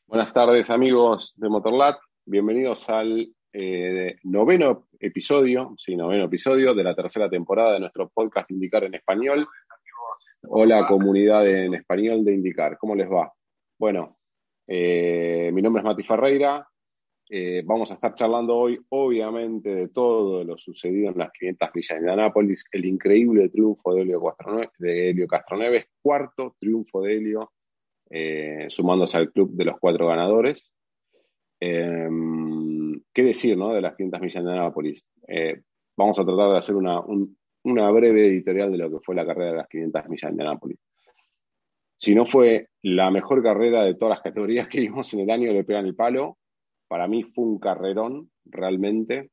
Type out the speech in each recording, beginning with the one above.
Buenas tardes, amigos de Motorlat. Bienvenidos al noveno episodio de la tercera temporada de nuestro podcast Indicar en Español. Hola, comunidad en español de Indicar. ¿Cómo les va? Bueno, mi nombre es Mati Ferreira. Vamos a estar charlando hoy, obviamente, de todo lo sucedido en las 500 millas de Indianápolis, el increíble triunfo de Helio Castroneves, cuarto triunfo de Helio, sumándose al club de los 4 ganadores. ¿Qué decir, no, de las 500 millas de Indianápolis? Vamos a tratar de hacer una breve editorial de lo que fue la carrera de las 500 millas de Indianápolis. Si no fue la mejor carrera de todas las categorías que vimos en el año, le pegan el palo. Para mí fue un carrerón, realmente.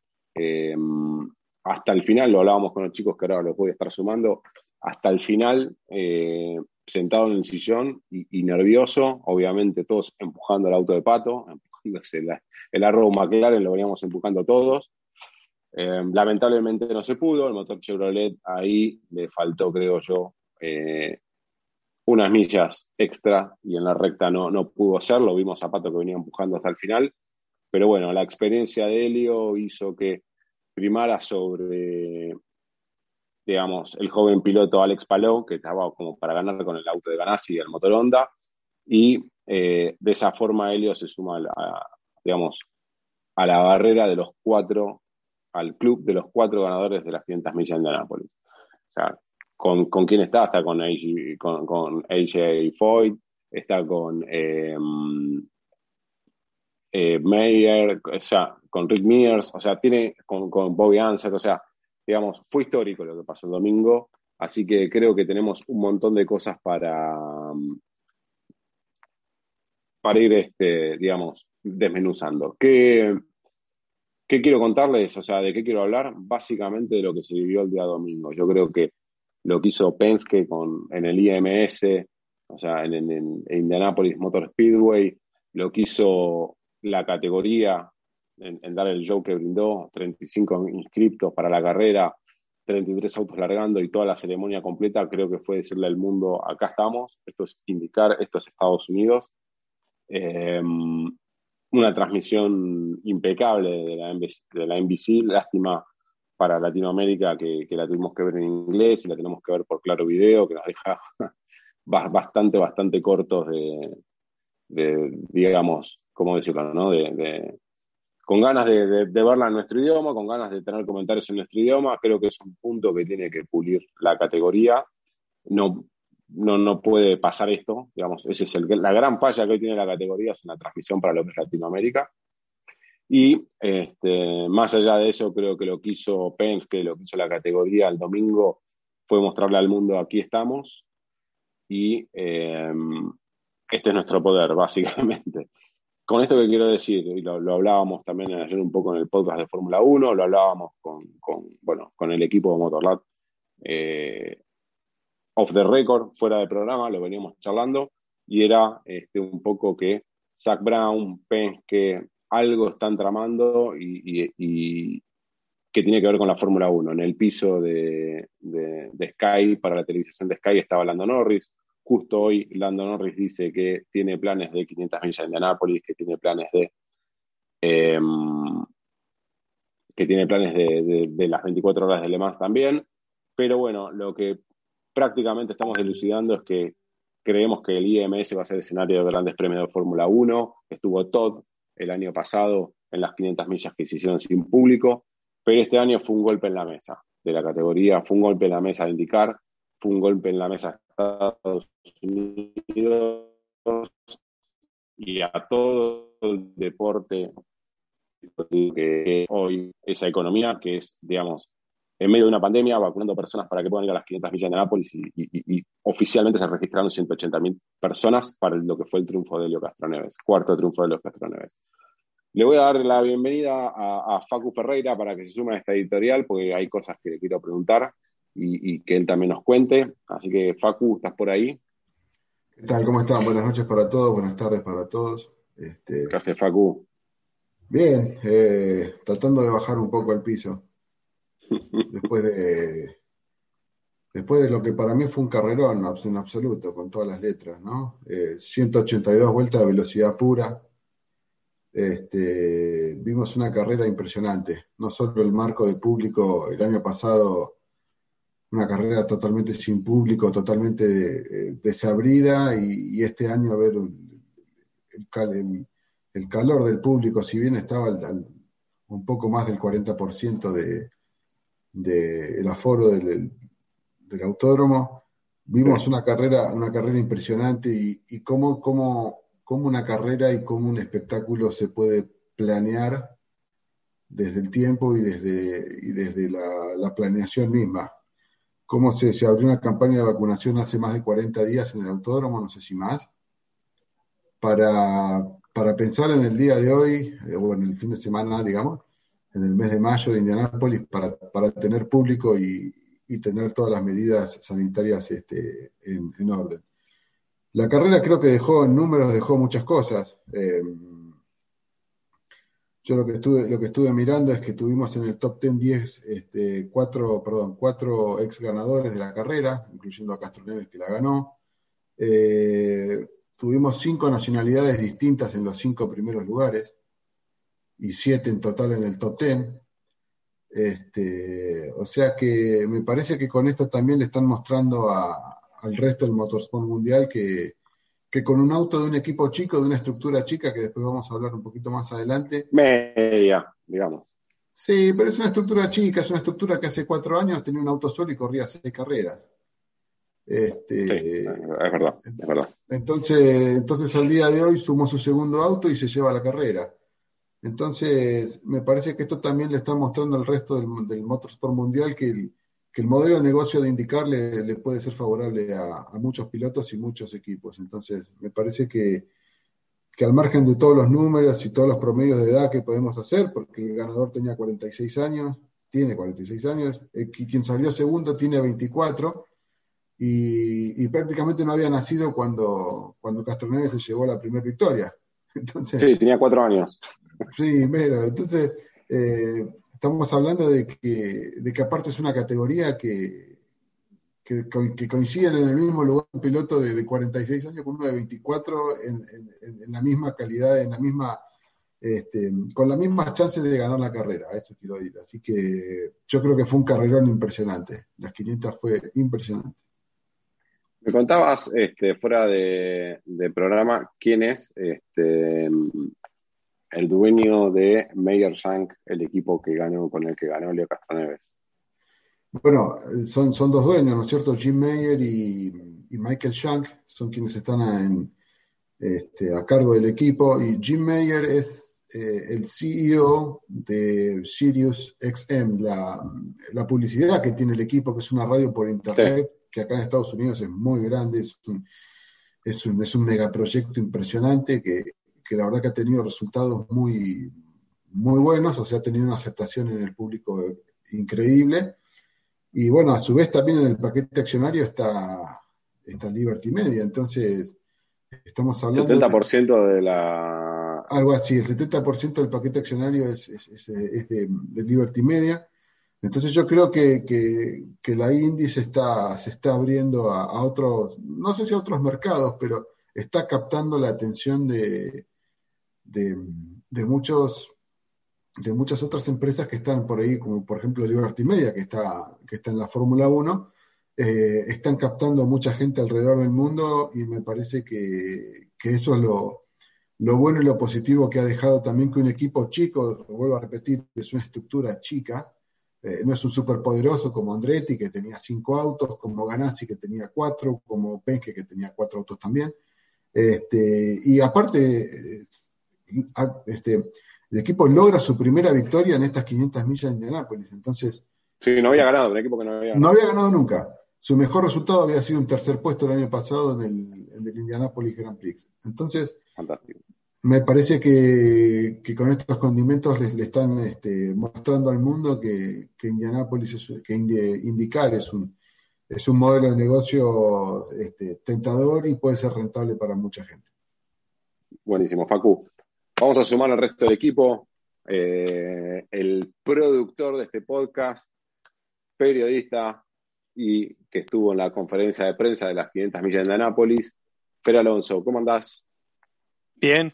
Hasta el final, lo hablábamos con los chicos que ahora los voy a estar sumando, hasta el final, sentado en el sillón y nervioso, obviamente todos empujando el auto de Pato, el Arrow McLaren lo veníamos empujando todos. Lamentablemente no se pudo, el motor Chevrolet ahí le faltó, creo yo, unas millas extra y en la recta no pudo hacerlo. Vimos a Pato que venía empujando hasta el final, pero bueno, la experiencia de Helio hizo que primara sobre, digamos, el joven piloto Alex Palou, que estaba como para ganar con el auto de Ganassi y el motor Honda, y de esa forma Helio se suma digamos, a la barrera de los 4, al club de los 4 ganadores de las 500 millas de Indianápolis. O sea, ¿con quién está? Está con AJ Foyt, está con Meyer, o sea, con Rick Mears, o sea, tiene con Bobby Unser, o sea, digamos, fue histórico lo que pasó el domingo, así que creo que tenemos un montón de cosas para ir, digamos, desmenuzando. ¿Qué quiero contarles? O sea, ¿de qué quiero hablar? Básicamente de lo que se vivió el día domingo. Yo creo que lo que hizo Penske en el IMS, o sea, en Indianapolis Motor Speedway, lo que hizo la categoría en dar el show que brindó, 35 inscriptos para la carrera, 33 autos largando y toda la ceremonia completa, creo que fue decirle al mundo, acá estamos, esto es indicar, esto es Estados Unidos. Una transmisión impecable de la NBC, lástima para Latinoamérica que la tuvimos que ver en inglés y la tenemos que ver por Claro Video, que nos deja bastante cortos digamos, ¿cómo decirlo? ¿No? Con ganas de verla en nuestro idioma, con ganas de tener comentarios en nuestro idioma. Creo que es un punto que tiene que pulir la categoría. No puede pasar esto, digamos, esa es la gran falla que hoy tiene la categoría, es en la transmisión para lo que es Latinoamérica. Y más allá de eso, creo que lo que hizo Penske, lo que hizo la categoría el domingo, fue mostrarle al mundo, aquí estamos, y este es nuestro poder, básicamente. Con esto que quiero decir, y lo hablábamos también ayer un poco en el podcast de Fórmula 1, lo hablábamos con el equipo de Motorlat, off the record, fuera del programa, lo veníamos charlando, y era un poco que Zak Brown, Penske, algo están tramando y que tiene que ver con la Fórmula 1. En el piso de Sky, para la televisación de Sky, estaba Lando Norris. Justo hoy Lando Norris dice que tiene planes de 500 millas de Indianápolis, que tiene planes de las 24 horas de Le Mans también. Pero bueno, lo que prácticamente estamos elucidando es que creemos que el IMS va a ser escenario de grandes premios de Fórmula 1. Estuvo Todd el año pasado en las 500 millas que se hicieron sin público, pero este año fue un golpe en la mesa de la categoría, fue un golpe en la mesa de IndyCar, fue un golpe en la mesa de Estados Unidos y a todo el deporte que hoy, esa economía que es, digamos, en medio de una pandemia, vacunando personas para que puedan ir a las 500 millas de Nápoles y oficialmente se registraron 180.000 personas para lo que fue el triunfo de Helio Castroneves, cuarto triunfo de Helio Castroneves. Le voy a dar la bienvenida a Facu Ferreira para que se sume a esta editorial, porque hay cosas que le quiero preguntar y que él también nos cuente. Así que, Facu, ¿estás por ahí? ¿Qué tal? ¿Cómo están? Buenas noches para todos, buenas tardes para todos. Gracias, Facu. Bien, tratando de bajar un poco al piso después Después de lo que para mí fue un carrerón en absoluto, con todas las letras, ¿no? 182 vueltas de velocidad pura. Vimos una carrera impresionante. No solo el marco de público, el año pasado, una carrera totalmente sin público, totalmente desabrida, y este año ver el, el calor del público, si bien estaba un poco más del 40% el aforo del autódromo. Vimos Sí. una carrera impresionante, y cómo una carrera y cómo un espectáculo se puede planear desde el tiempo y desde la planeación misma. Cómo se abrió una campaña de vacunación hace más de 40 días en el autódromo, no sé si más, para pensar en el día de hoy, o en el fin de semana, digamos, en el mes de mayo de Indianápolis, para tener público y tener todas las medidas sanitarias en orden. La carrera creo que dejó en números, dejó muchas cosas. Yo lo que estuve mirando es que tuvimos en el top 10 cuatro ex ganadores de la carrera, incluyendo a Castro Neves, que la ganó. Tuvimos 5 nacionalidades distintas en los 5 primeros lugares y 7 en total en el top 10. O sea que me parece que con esto también le están mostrando al resto del motorsport mundial que con un auto de un equipo chico, de una estructura chica, que después vamos a hablar un poquito más adelante. Media, digamos. Sí, pero es una estructura chica, es una estructura que hace 4 años tenía un auto solo y corría 6 carreras. Sí, Este, es verdad, es verdad. entonces al día de hoy sumó su segundo auto y se lleva la carrera. Entonces, me parece que esto también le está mostrando al resto del motorsport mundial que el modelo de negocio de IndyCar le puede ser favorable a muchos pilotos y muchos equipos. Entonces, me parece que al margen de todos los números y todos los promedios de edad que podemos hacer, porque el ganador tenía 46 años, tiene 46 años, quien salió segundo tiene 24, y prácticamente no había nacido cuando Castroneves se llevó la primera victoria. Entonces, Sí, tenía 4 años. sí, mero. Entonces, estamos hablando de que aparte es una categoría que coinciden en el mismo lugar un piloto de 46 años con uno de 24 en la misma calidad, con las mismas chances de ganar la carrera, a eso quiero ir. Así que yo creo que fue un carrerón impresionante. Las 500 fue impresionante. Me contabas, fuera de programa, quién es el dueño de Meyer Shank, el equipo que ganó, con el que ganó Leo Castroneves. Bueno, son dos dueños, ¿no es cierto? Jim Meyer y Michael Shank son quienes están a cargo del equipo, y Jim Meyer es el CEO de Sirius XM, la publicidad que tiene el equipo, que es una radio por Sí, internet, que acá en Estados Unidos es muy grande, es un megaproyecto impresionante que la verdad que ha tenido resultados muy, muy buenos, o sea, ha tenido una aceptación en el público increíble. Y bueno, a su vez también en el paquete accionario está Liberty Media. Entonces, estamos hablando setenta de por ciento de la... algo así. El 70% del paquete accionario es de Liberty Media. Entonces yo creo que la Indy se está abriendo a otros, no sé si a otros mercados, pero está captando la atención de, de muchos, de muchas otras empresas que están por ahí, como por ejemplo Liberty Media, que está en la Fórmula 1. Están captando a mucha gente alrededor del mundo, y me parece que eso es lo bueno y lo positivo que ha dejado también que un equipo chico, lo vuelvo a repetir, es una estructura chica, no es un superpoderoso como Andretti, que tenía 5 autos, como Ganassi, que tenía 4, como Penske, que tenía 4 autos también. Y aparte, el equipo logra su primera victoria en estas 500 millas de Indianápolis. Entonces, Sí, no había ganado, un equipo que no había no ganado. había ganado nunca. Su mejor resultado había sido un tercer puesto el año pasado en el Indianapolis Grand Prix. Entonces, Fantástico. me parece que con estos condimentos le están mostrando al mundo que Indianapolis, IndyCar es un modelo de negocio tentador y puede ser rentable para mucha gente. Buenísimo, Facu. Vamos a sumar al resto del equipo. El productor de este podcast, periodista, y que estuvo en la conferencia de prensa de las 500 millas de Indianápolis. Fer Alonso, ¿cómo andás? Bien.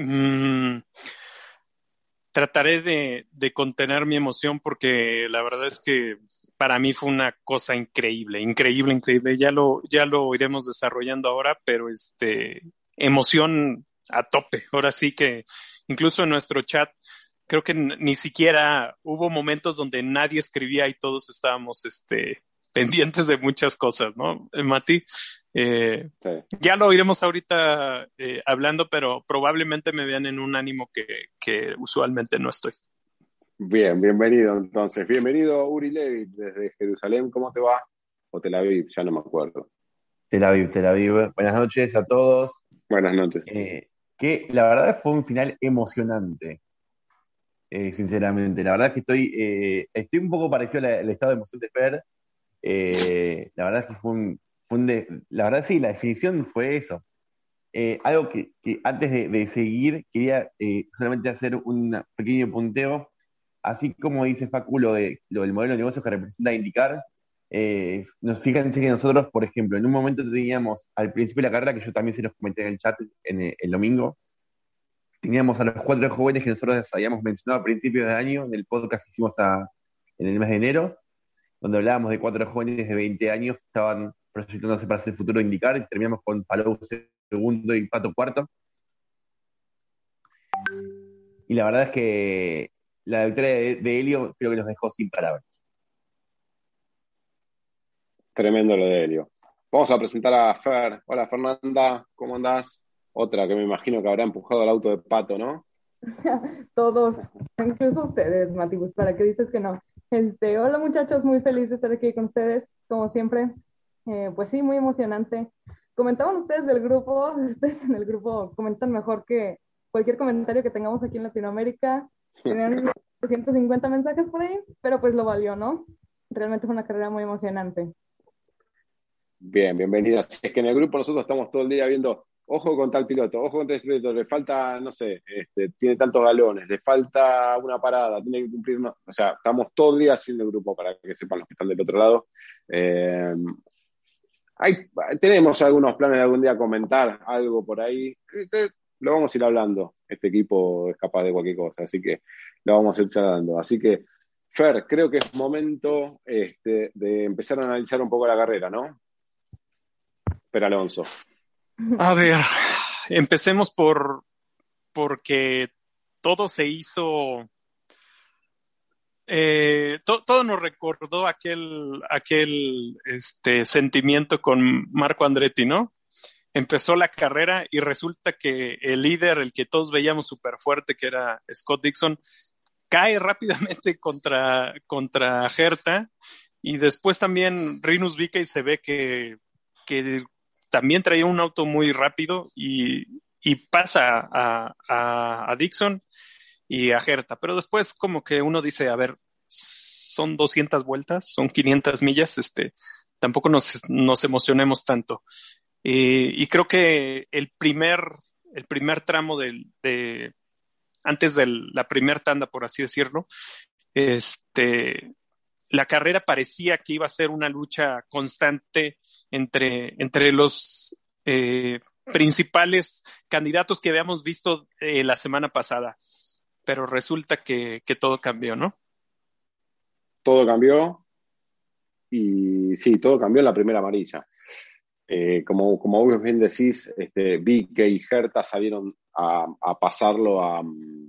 Trataré de contener mi emoción porque la verdad es que para mí fue una cosa increíble, increíble, increíble. Ya lo iremos desarrollando ahora, pero emoción a tope. Ahora sí que incluso en nuestro chat creo que ni siquiera hubo momentos donde nadie escribía y todos estábamos pendientes de muchas cosas, ¿no? Mati, Sí. ya lo iremos ahorita hablando, pero probablemente me vean en un ánimo que usualmente no estoy. Bien, bienvenido entonces. Bienvenido Uri Levitt desde Jerusalén. ¿Cómo te va? O Tel Aviv, ya no me acuerdo. Tel Aviv, Tel Aviv. Buenas noches a todos. Buenas noches. Que la verdad fue un final emocionante, sinceramente. La verdad es que estoy un poco parecido al estado de emoción de Fer. La verdad es que la verdad sí, la definición fue eso. Algo que antes de seguir, quería solamente hacer un pequeño punteo. Así como dice Facu lo del modelo de negocio que representa indicar, fíjense que nosotros, por ejemplo, en un momento teníamos al principio de la carrera, que yo también se los comenté en el chat el domingo, teníamos a los 4 jóvenes que nosotros habíamos mencionado a principios de año en el podcast que hicimos en el mes de enero, donde hablábamos de 4 jóvenes de 20 años que estaban proyectándose para ser el futuro de indicar, y terminamos con Palou segundo y Pato cuarto. Y la verdad es que la victoria de Helio creo que nos dejó sin palabras. Tremendo lo de Helio. Vamos a presentar a Fer. Hola Fernanda, ¿cómo andás? Otra que me imagino que habrá empujado el auto de Pato, ¿no? Todos, incluso ustedes, Mati, pues para qué dices que no. Hola muchachos, muy feliz de estar aquí con ustedes, como siempre. Pues sí, muy emocionante. Comentaban ustedes del grupo, ustedes en el grupo comentan mejor que cualquier comentario que tengamos aquí en Latinoamérica. Tenían 250 mensajes por ahí, pero pues lo valió, ¿no? Realmente fue una carrera muy emocionante. Bien, bienvenidas. Es que en el grupo nosotros estamos todo el día viendo, ojo con tal piloto, ojo con tal piloto, le falta, no sé, tiene tantos galones, le falta una parada, tiene que cumplir una... O sea, estamos todo el día haciendo el grupo para que sepan los que están del otro lado. Tenemos algunos planes de algún día comentar algo por ahí. Lo vamos a ir hablando. Este equipo es capaz de cualquier cosa, así que lo vamos a ir charlando. Así que, Fer, creo que es momento de empezar a analizar un poco la carrera, ¿no? Fer Alonso. A ver, empecemos porque todo se hizo... todo nos recordó aquel sentimiento con Marco Andretti, ¿no? Empezó la carrera y resulta que el líder, el que todos veíamos súper fuerte, que era Scott Dixon, cae rápidamente contra Herta, y después también Rinus VeeKay se ve que también traía un auto muy rápido y pasa a Dixon y a Herta, pero después como que uno dice, a ver, son 200 vueltas, son 500 millas, tampoco nos emocionemos tanto. Y creo que el primer tramo antes de la primer tanda, por así decirlo, la carrera parecía que iba a ser una lucha constante entre los principales candidatos que habíamos visto la semana pasada. Pero resulta que todo cambió, ¿no? Todo cambió y sí, todo cambió en la primera amarilla. Como vos bien decís, VeeKay y Herta salieron a pasarlo a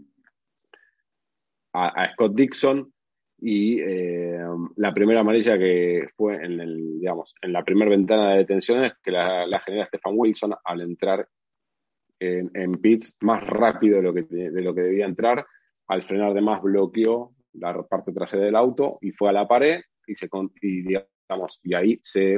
Scott Dixon y la primera amarilla que fue en la primera ventana de detenciones que la genera Stefan Wilson al entrar en pits más rápido de lo que debía entrar. Al frenar de más bloqueó la parte trasera del auto y fue a la pared y ahí se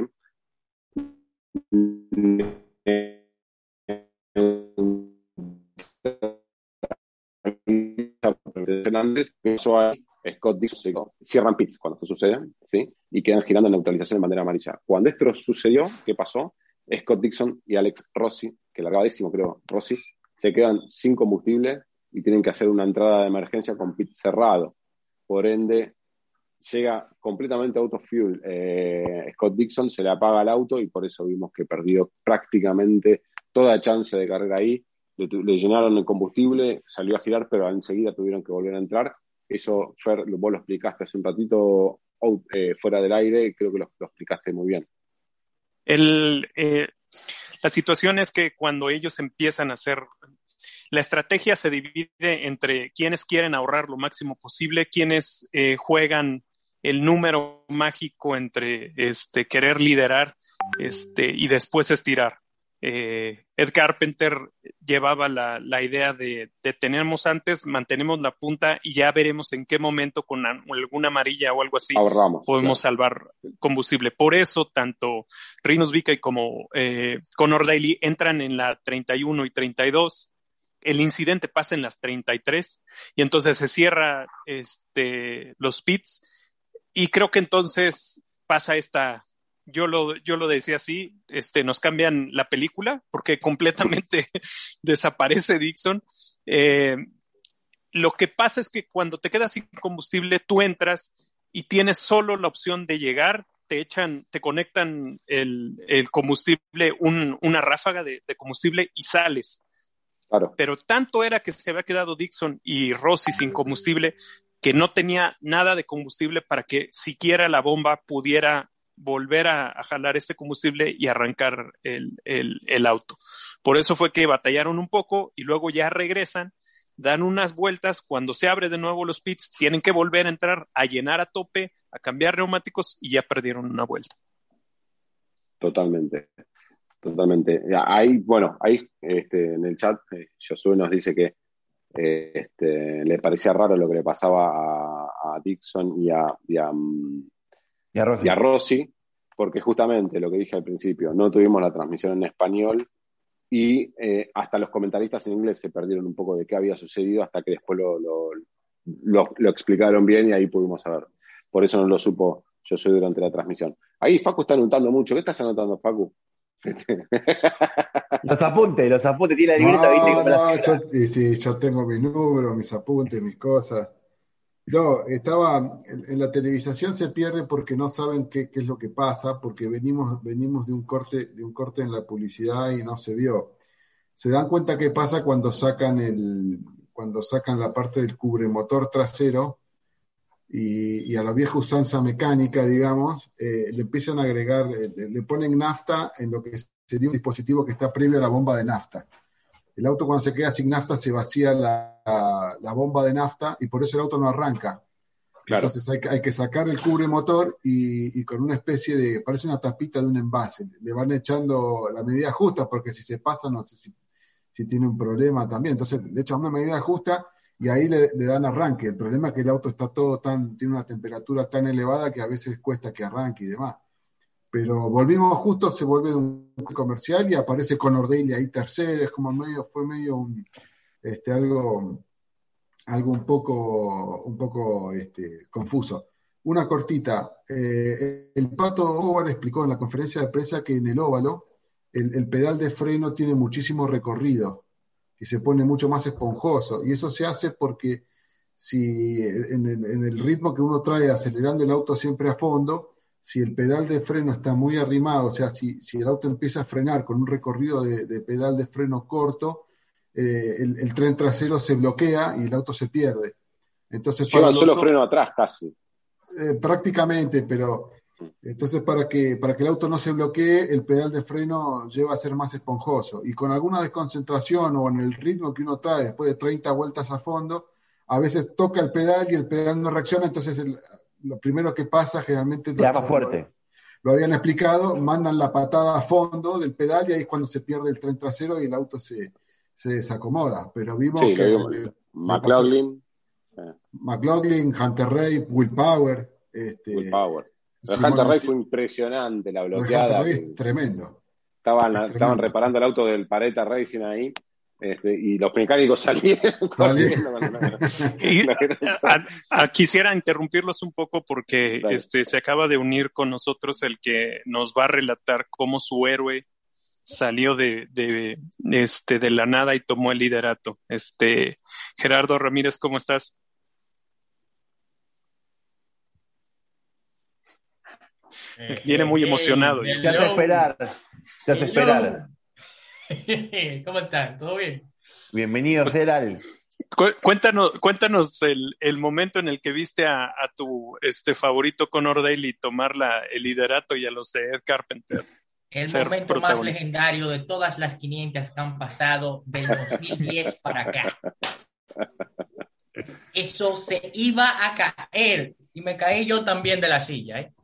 eso ahí, Scott Dixon cierran pits cuando esto sucede, ¿sí? Y quedan girando en neutralización de bandera amarilla. Cuando esto sucedió, ¿qué pasó? Scott Dixon y Alex Rossi, que largadísimo creo, Rossi, se quedan sin combustible y tienen que hacer una entrada de emergencia con pit cerrado. Por ende, llega completamente out of fuel. Scott Dixon se le apaga el auto y por eso vimos que perdió prácticamente toda chance de carrera ahí. Le llenaron el combustible, salió a girar, pero enseguida tuvieron que volver a entrar. Eso, Fer, vos lo explicaste hace un ratito fuera del aire, creo que lo explicaste muy bien. La situación es que cuando ellos empiezan a hacer, la estrategia se divide entre quienes quieren ahorrar lo máximo posible, quienes juegan el número mágico entre querer liderar y después estirar. Ed Carpenter llevaba la idea de detenemos antes, mantenemos la punta y ya veremos en qué momento con alguna amarilla o algo así ahorramos, podemos salvar combustible. Por eso tanto Rinus VeeKay como Conor Daly entran en la 31 y 32. El incidente pasa en las 33 y entonces se cierra los pits y creo que entonces pasa yo lo decía así, nos cambian la película porque completamente desaparece Dixon. Lo que pasa es que cuando te quedas sin combustible, tú entras y tienes solo la opción de llegar, te conectan el combustible, una ráfaga de combustible y sales. Claro. Pero tanto era que se había quedado Dixon y Rossi sin combustible que no tenía nada de combustible para que siquiera la bomba pudiera volver a jalar este combustible y arrancar el auto. Por eso fue que batallaron un poco y luego ya regresan, dan unas vueltas, cuando se abre de nuevo los pits, tienen que volver a entrar, a llenar a tope, a cambiar neumáticos y ya perdieron una vuelta. Totalmente. Ahí en el chat, Josué nos dice que le parecía raro lo que le pasaba a Dixon y a Rossi, porque justamente lo que dije al principio, no tuvimos la transmisión en español y hasta los comentaristas en inglés se perdieron un poco de qué había sucedido hasta que después lo explicaron bien y ahí pudimos saber. Por eso no lo supo Josué durante la transmisión. Ahí Facu está anotando mucho. ¿Qué estás anotando, Facu? Los apuntes, tiene la libreta, ¿viste? Yo tengo mis números, mis apuntes, mis cosas. No, estaba en la televisación se pierde porque no saben qué es lo que pasa, porque venimos de un corte en la publicidad y no se vio. Se dan cuenta qué pasa cuando sacan la parte del cubremotor trasero y a la vieja usanza mecánica, digamos, le empiezan a agregar, le ponen nafta en lo que sería un dispositivo que está previo a la bomba de nafta. El auto cuando se queda sin nafta se vacía la bomba de nafta y por eso el auto no arranca. Claro. Entonces hay que sacar el cubremotor y con una especie de, parece una tapita de un envase, le van echando la medida justa porque si se pasa no sé si tiene un problema también. Entonces le echan una medida justa y ahí le dan arranque. El problema es que el auto está tiene una temperatura tan elevada que a veces cuesta que arranque y demás. Pero volvimos justo, se vuelve un comercial y aparece Conor Daly ahí tercero, es como fue medio algo un poco confuso. Una cortita, el Pato Howard explicó en la conferencia de prensa que en el óvalo el pedal de freno tiene muchísimo recorrido y se pone mucho más esponjoso, y eso se hace porque si en el ritmo que uno trae acelerando el auto siempre a fondo, si el pedal de freno está muy arrimado, o sea, si el auto empieza a frenar con un recorrido de pedal de freno corto, el tren trasero se bloquea y el auto se pierde. Entonces, lleva solo freno atrás casi. Prácticamente, pero entonces para que el auto no se bloquee, el pedal de freno lleva a ser más esponjoso. Y con alguna desconcentración o en el ritmo que uno trae después de 30 vueltas a fondo, a veces toca el pedal y el pedal no reacciona, entonces lo primero que pasa generalmente más fuerte. Lo habían explicado, mandan la patada a fondo del pedal y ahí es cuando se pierde el tren trasero y el auto se desacomoda. Pero vimos que McLaughlin, Hunter Ray, Will Power. Will Power. Hunter Ray fue impresionante la bloqueada. Hunter Ray es tremendo. Estaban reparando el auto del Paretta Racing ahí. Y los mecánicos salieron. Quisiera interrumpirlos un poco porque se acaba de unir con nosotros el que nos va a relatar cómo su héroe salió de la nada y tomó el liderato. Gerardo Ramírez, ¿cómo estás? Viene muy emocionado. Se hace esperar. Se hace esperar. ¿Cómo están? ¿Todo bien? Bienvenido, Gerald. Cuéntanos el momento en el que viste a tu favorito Conor Daly tomar el liderato y a los de Ed Carpenter. El momento más legendario de todas las 500 que han pasado del 2010 para acá. Eso se iba a caer. Y me caí yo también de la silla, ¿eh?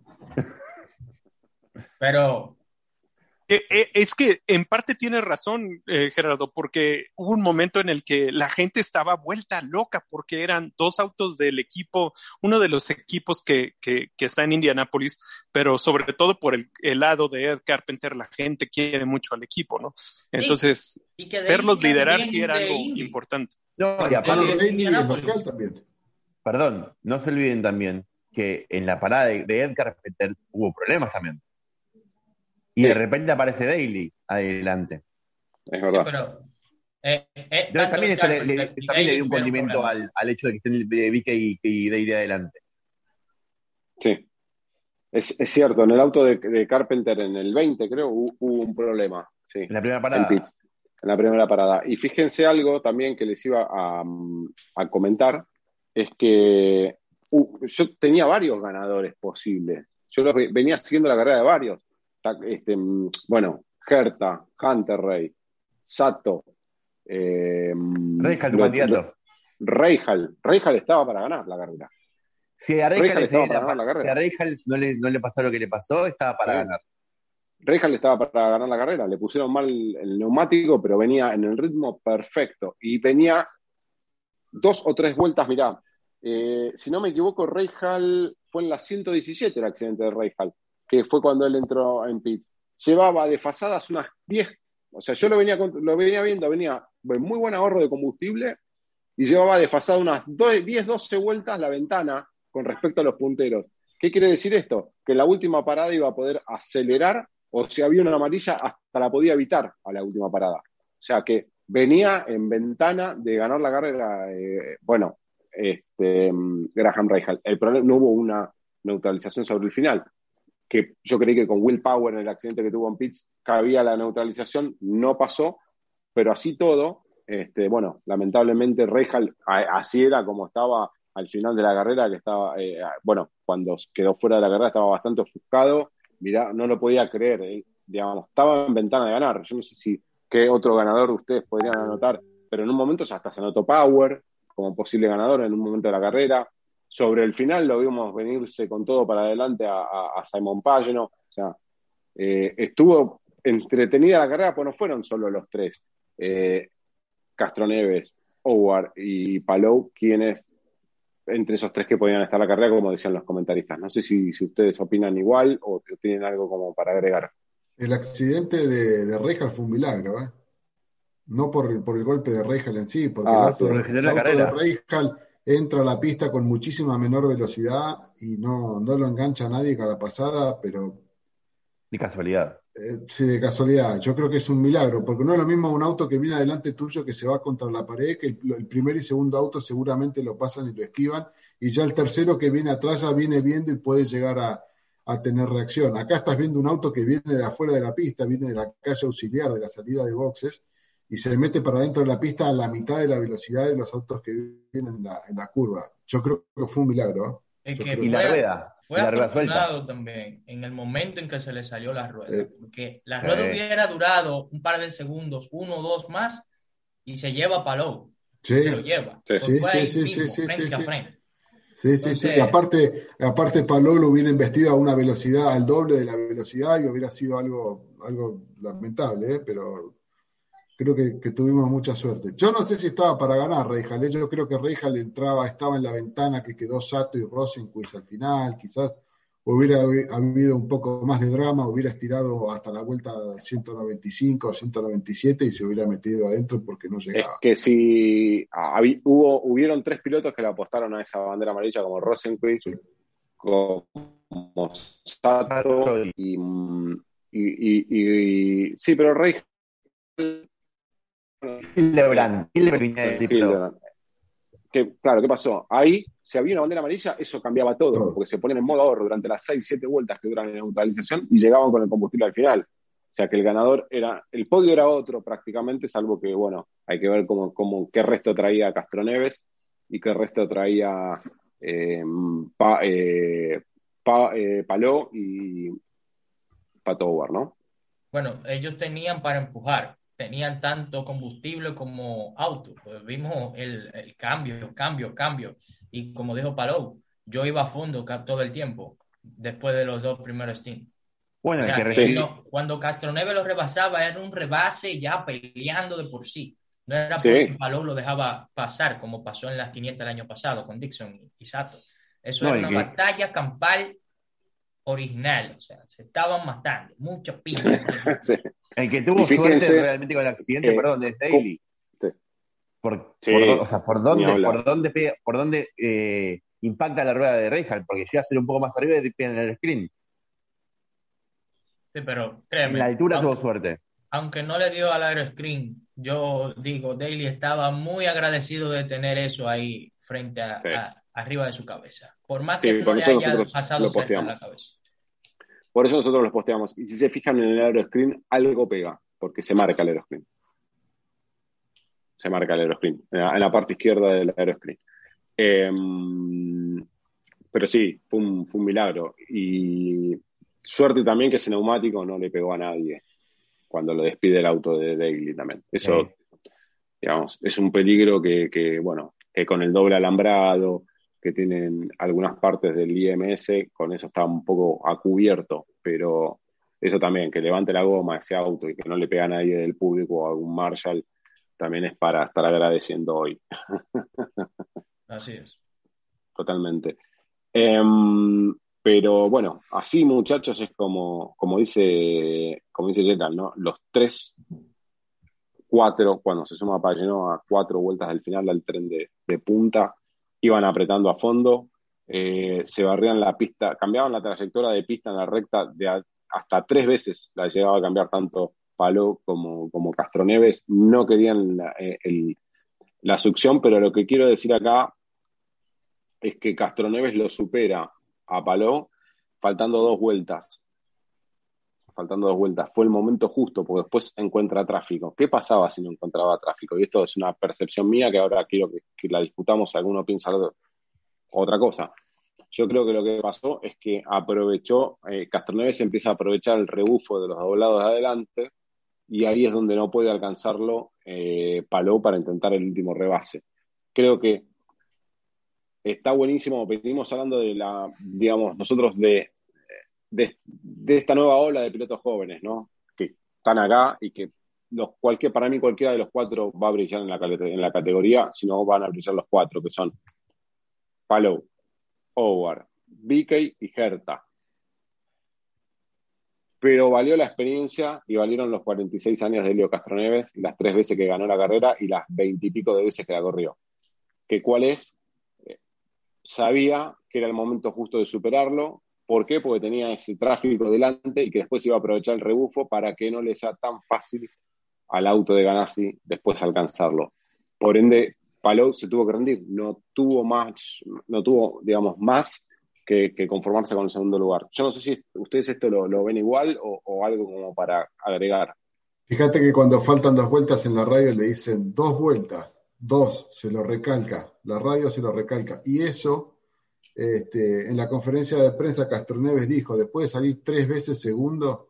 Pero... Es que en parte tienes razón, Gerardo, porque hubo un momento en el que la gente estaba vuelta loca porque eran dos autos del equipo, uno de los equipos que está en Indianápolis, pero sobre todo por el lado de Ed Carpenter, la gente quiere mucho al equipo, ¿no? Entonces, verlos liderar sí era algo importante. No, y aparte, perdón, no se olviden también que en la parada de Ed Carpenter hubo problemas también. Y de repente aparece Daly adelante. Es verdad. Sí, pero, también le dio un condimento al hecho de que estén Vicky y Daly adelante. Sí. Es cierto, en el auto de Carpenter en el 20, creo, hubo un problema. Sí. En la primera parada. En la primera parada. Y fíjense algo también que les iba a comentar, es que yo tenía varios ganadores posibles. Yo venía siguiendo la carrera de varios. Bueno, Herta, Hunter-Reay, Sato, Rahal, tu candidato. Rahal estaba para ganar la carrera. Si a Rahal no le pasó lo que le pasó, estaba para ganar. Rahal estaba para ganar la carrera, le pusieron mal el neumático, pero venía en el ritmo perfecto y venía 2 o 3 vueltas, mirá, si no me equivoco, Rahal fue en la 117 el accidente de Rahal, que fue cuando él entró en pits. Llevaba desfasadas unas 10, o sea, yo lo venía viendo, venía muy buen ahorro de combustible y llevaba desfasada unas 10, 12 vueltas la ventana con respecto a los punteros. ¿Qué quiere decir esto? Que en la última parada iba a poder acelerar, o si había una amarilla, hasta la podía evitar a la última parada. O sea, que venía en ventana de ganar la carrera, Graham Rahal. El problema, no hubo una neutralización sobre el final, que yo creí que con Will Power en el accidente que tuvo en pits cabía la neutralización, no pasó, pero así todo, lamentablemente Rahal así era como estaba al final de la carrera, que estaba, cuando quedó fuera de la carrera estaba bastante ofuscado, mirá, no lo podía creer, digamos, estaba en ventana de ganar. Yo no sé qué otro ganador ustedes podrían anotar, pero en un momento ya hasta se anotó Power como posible ganador en un momento de la carrera. Sobre el final lo vimos venirse con todo para adelante a Simon Pagenaud. O sea, estuvo entretenida la carrera, pues no fueron solo los tres, Castroneves, Howard y Palou, quienes entre esos tres que podían estar en la carrera, como decían los comentaristas. No sé si ustedes opinan igual o tienen algo como para agregar. El accidente de Rahal fue un milagro, ¿eh? No por el golpe de Rahal en sí, porque el auto de Rahal entra a la pista con muchísima menor velocidad y no lo engancha a nadie cada pasada, pero... De casualidad. Sí, de casualidad. Yo creo que es un milagro, porque no es lo mismo un auto que viene adelante tuyo que se va contra la pared, que el primer y segundo auto seguramente lo pasan y lo esquivan, y ya el tercero que viene atrás ya viene viendo y puede llegar a tener reacción. Acá estás viendo un auto que viene de afuera de la pista, viene de la calle auxiliar, de la salida de boxes, y se mete para dentro de la pista a la mitad de la velocidad de los autos que vienen en la curva. Yo creo que fue un milagro, ¿eh? Y la rueda. Fue afortunado también en el momento en que se le salió la rueda, porque la rueda hubiera durado un par de segundos, 1 o 2 más, y se lleva a Palou. Sí. Se lo lleva. Sí. Entonces, Aparte Palou lo hubiera investido a una velocidad, al doble de la velocidad, y hubiera sido algo lamentable, pero creo que tuvimos mucha suerte. Yo no sé si estaba para ganar Rahal, yo creo que Rahal estaba en la ventana que quedó Sato y Rosenquist al final, quizás hubiera habido un poco más de drama, hubiera estirado hasta la vuelta 195 o 197 y se hubiera metido adentro porque no llegaba. Es que si hubieron 3 pilotos que le apostaron a esa bandera amarilla, como Rosenquist, como Sato y sí, pero Rahal Hildebrand. Claro, ¿qué pasó? Ahí si había una bandera amarilla, eso cambiaba todo, porque se ponen en modo ahorro durante las 6-7 vueltas que duran en neutralización y llegaban con el combustible al final. O sea que el ganador el podio era otro prácticamente, salvo que, bueno, hay que ver qué resto traía Castroneves y qué resto traía Palou y Pato O'Ward, ¿no? Bueno, ellos tenían para empujar, tenían tanto combustible como auto. Pues vimos el cambio. Y como dijo Palou, yo iba a fondo todo el tiempo, después de los 2 primeros stints. Bueno, O sea, el que recibió. cuando Castroneves lo rebasaba, era un rebase ya peleando de por sí. No era porque Palou lo dejaba pasar, como pasó en las 500 el año pasado con Dixon y Sato. Eso era una batalla campal original. O sea, se estaban matando. Muchos piñas. Sí. El que tuvo suerte realmente con el accidente, perdón, es Daly. Sí. ¿Por dónde impacta la rueda de Reinhardt? Porque llega a ser un poco más arriba y pega en el screen. Sí, pero créeme. En la altura tuvo suerte. Aunque no le dio al aeroscreen, yo digo, Daly estaba muy agradecido de tener eso ahí frente arriba de su cabeza. Por más que no le haya pasado cerca la cabeza. Por eso nosotros los posteamos. Y si se fijan en el aeroscreen, algo pega, porque se marca el aeroscreen. Se marca el aeroscreen, en la parte izquierda del aeroscreen. Pero sí, fue un milagro. Y suerte también que ese neumático no le pegó a nadie cuando lo despide el auto de Daly también. Eso, digamos, es un peligro que con el doble alambrado, que tienen algunas partes del IMS, con eso está un poco a cubierto, pero eso también, que levante la goma ese auto y que no le pega a nadie del público o a algún Marshall, también es para estar agradeciendo hoy. Así es. Totalmente. Pero bueno, así muchachos es como dice Jekyll, ¿no? Los 4, cuando se suma Pagenot a 4 vueltas del final al tren de punta, iban apretando a fondo, se barrían la pista, cambiaban la trayectoria de pista en la recta hasta 3 veces, la llegaba a cambiar tanto Palou como Castroneves, no querían la succión, pero lo que quiero decir acá es que Castroneves lo supera a Palou faltando 2 vueltas. Fue el momento justo, porque después encuentra tráfico. ¿Qué pasaba si no encontraba tráfico? Y esto es una percepción mía que ahora quiero que la discutamos si alguno piensa otra cosa. Yo creo que lo que pasó es que Castroneves empieza a aprovechar el rebufo de los doblados de adelante y ahí es donde no puede alcanzarlo Palou para intentar el último rebase. Creo que está buenísimo, venimos hablando nosotros de esta nueva ola de pilotos jóvenes, ¿no? Que están acá y que para mí cualquiera de los 4 va a brillar en la categoría, si no van a brillar los 4, que son Palou, O'Ward, Bickey y Herta. Pero valió la experiencia y valieron los 46 años de Helio Castroneves, las 3 veces que ganó la carrera y las 20 y pico de veces que la corrió. ¿Cuál es? Sabía que era el momento justo de superarlo. ¿Por qué? Porque tenía ese tráfico delante y que después iba a aprovechar el rebufo para que no le sea tan fácil al auto de Ganassi después alcanzarlo. Por ende, Palou se tuvo que rendir. No tuvo, digamos, más que conformarse con el segundo lugar. Yo no sé si ustedes esto lo ven igual o algo como para agregar. Fíjate que cuando faltan 2 vueltas en la radio le dicen 2 vueltas, 2, se lo recalca, la radio se lo recalca. Y eso, en la conferencia de prensa Castroneves dijo, después de salir 3 veces segundo,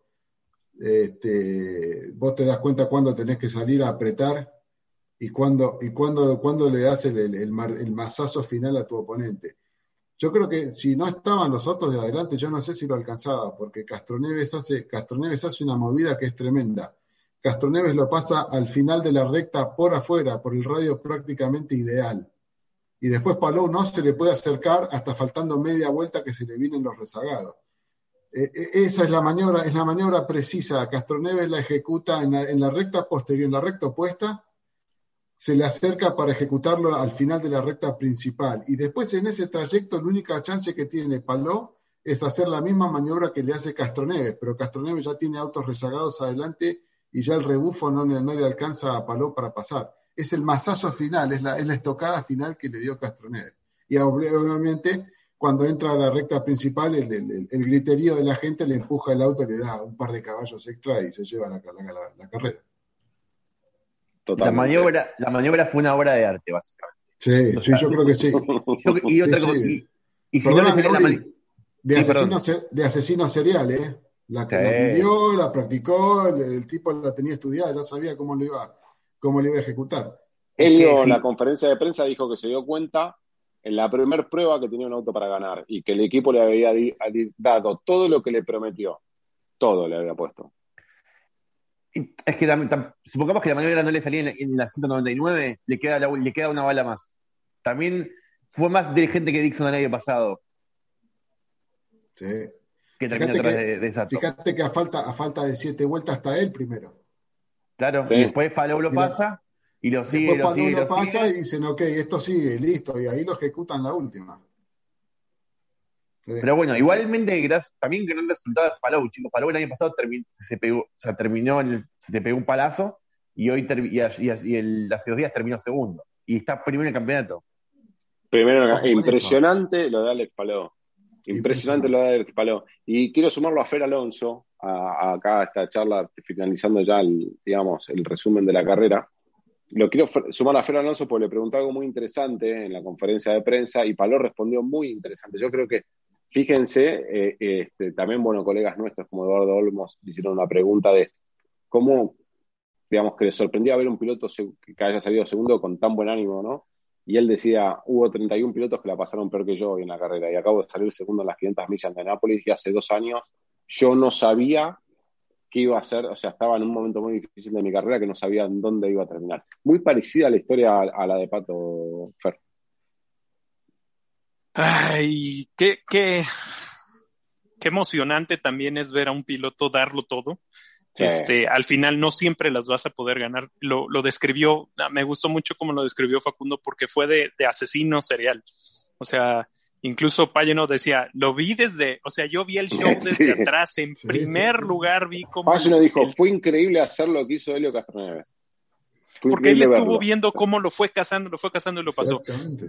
vos te das cuenta cuándo tenés que salir a apretar y cuándo le das el mazazo final a tu oponente. Yo creo que si no estaban los otros de adelante, yo no sé si lo alcanzaba, porque Castroneves hace una movida que es tremenda. Castroneves lo pasa al final de la recta por afuera, por el radio prácticamente ideal. Y después Palou no se le puede acercar hasta faltando media vuelta que se le vienen los rezagados. Esa es la maniobra precisa. Castroneves la ejecuta en la recta posterior, en la recta opuesta, se le acerca para ejecutarlo al final de la recta principal. Y después en ese trayecto la única chance que tiene Palou es hacer la misma maniobra que le hace Castroneves, pero Castroneves ya tiene autos rezagados adelante y ya el rebufo no le alcanza a Palou para pasar. Es el mazazo final, es la estocada final que le dio Castroneves. y obviamente cuando entra a la recta principal, el griterío de la gente le empuja el auto, le da un par de caballos extra y se lleva la carrera. La maniobra fue una obra de arte, básicamente. Sí, sí, yo creo que sí. De asesino serial, ¿eh? La pidió, la practicó, el tipo la tenía estudiada, ya sabía cómo lo iba a ejecutar. Elio en la conferencia de prensa dijo que se dio cuenta en la primera prueba que tenía un auto para ganar y que el equipo le había dado todo lo que le prometió. Todo le había puesto. Es que supongamos que la maniobra no le salía en la 199, le queda una bala más. También fue más dirigente que Dixon el año pasado. Sí. Que terminó atrás de Sato. Fíjate que a falta de 7 vueltas está él primero. Claro, sí. Y después Palou lo pasa y lo sigue. Después Palou lo pasa y dicen, ok, esto sigue, listo, y ahí lo ejecutan la última. Sí. Pero bueno, igualmente, también gran resultado de Palou, chicos. Palou el año pasado se te pegó un palazo y hoy hace 2 días terminó segundo. Y está primero en el campeonato. Primero, impresionante lo de Alex Palou. Impresionante lo de Alex Palou. Y quiero sumarlo a Fer Alonso, acá a esta charla, finalizando ya el resumen de la carrera. Lo quiero sumar a Fer Alonso porque le preguntó algo muy interesante en la conferencia de prensa y Palou respondió muy interesante. Yo creo que, fíjense, también, colegas nuestros como Eduardo Olmos hicieron una pregunta de cómo, digamos, que le sorprendía ver un piloto que haya salido segundo con tan buen ánimo, ¿no? Y él decía, hubo 31 pilotos que la pasaron peor que yo hoy en la carrera y acabo de salir segundo en las 500 millas de Nápoles y hace 2 años yo no sabía qué iba a hacer, o sea, estaba en un momento muy difícil de mi carrera que no sabía en dónde iba a terminar. Muy parecida a la historia a la de Pato, Fer. Ay, qué emocionante también es ver a un piloto darlo todo. Sí. Al final no siempre las vas a poder ganar. Lo describió, me gustó mucho cómo lo describió Facundo porque fue de asesino serial. O sea, incluso Pagano decía, yo vi el show desde atrás. En primer lugar vi cómo... Pagano dijo, fue increíble hacer lo que hizo Helio Castroneves. Porque él estuvo viendo cómo lo fue cazando y lo pasó.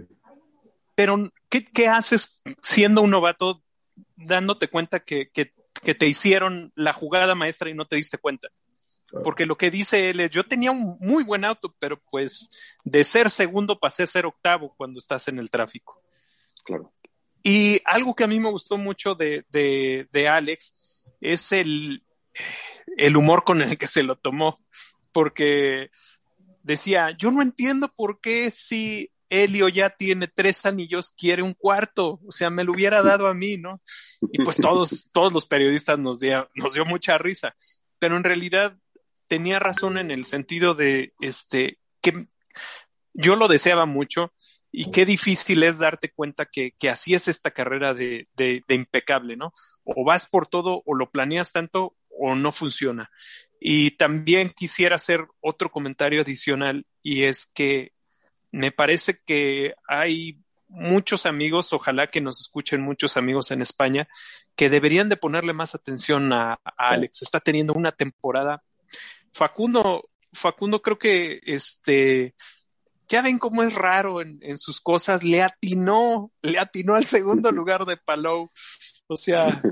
Pero, ¿qué haces siendo un novato dándote cuenta que te hicieron la jugada maestra y no te diste cuenta? Porque lo que dice él es, yo tenía un muy buen auto, pero pues de ser segundo pasé a ser octavo cuando estás en el tráfico. Claro. Y algo que a mí me gustó mucho de Alex es el humor con el que se lo tomó, porque decía, yo no entiendo por qué si Helio ya tiene 3 anillos, quiere un cuarto, o sea, me lo hubiera dado a mí, ¿no? Y pues todos los periodistas nos dio mucha risa, pero en realidad tenía razón en el sentido de que yo lo deseaba mucho y qué difícil es darte cuenta que así es esta carrera de impecable, ¿no? O vas por todo o lo planeas tanto o no funciona. Y también quisiera hacer otro comentario adicional y es que me parece que hay muchos amigos, ojalá que nos escuchen muchos amigos en España, que deberían de ponerle más atención a Alex. Está teniendo una temporada. Facundo creo que ya ven cómo es raro en sus cosas, le atinó al segundo lugar de Palou. O sea,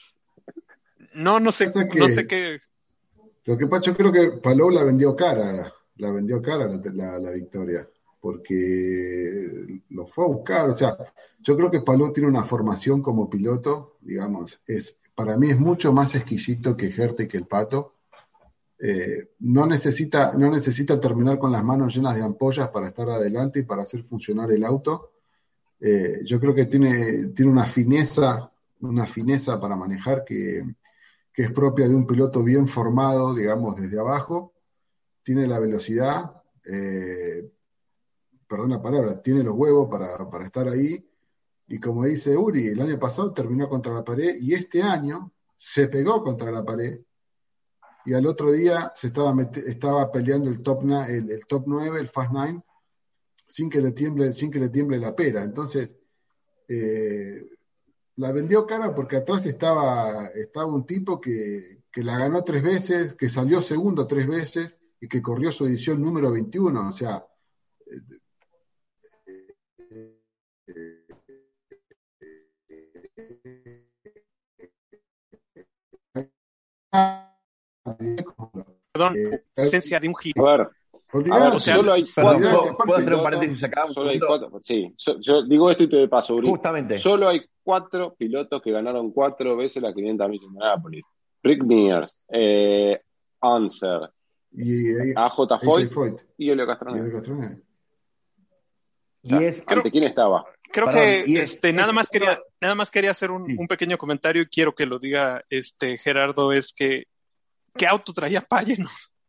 no sé qué. Lo que pasa, yo creo que Palou la vendió cara la victoria, porque lo fue a buscar. O sea, yo creo que Palou tiene una formación como piloto, digamos, para mí es mucho más exquisito que Herta y que el Pato. No necesita terminar con las manos llenas de ampollas para estar adelante y para hacer funcionar el auto. Yo creo que tiene una fineza para manejar que es propia de un piloto bien formado, digamos, desde abajo. Tiene la velocidad, perdón la palabra, tiene los huevos para estar ahí. Y como dice Uri, el año pasado terminó contra la pared y este año se pegó contra la pared. Y al otro día estaba peleando el top 9, el Fast 9, sin que le tiemble la pera. Entonces, la vendió cara porque atrás estaba un tipo que la ganó 3 veces, que salió segundo 3 veces y que corrió su edición número 21. O sea, Perdón, esencia de un A ver, Olvidate, o sea, solo hay perdón, cuatro. ¿puedo hacer un pilotos, paréntesis acá? Solo hay cuatro. Sí, yo digo esto y te paso, Uri. Justamente. Solo hay 4 pilotos que ganaron 4 veces las 500 millas de Indianápolis. Rick Mears, Unser, y AJ AJ Foyt y Helio y Castroneves. el Castroneves. O sea, Y es, ¿ante quién estaba? Creo Perdón, que y es nada más uno- quería hacer un, Sí. un pequeño comentario y quiero que lo diga Gerardo, es que ¿qué auto traía Pagano?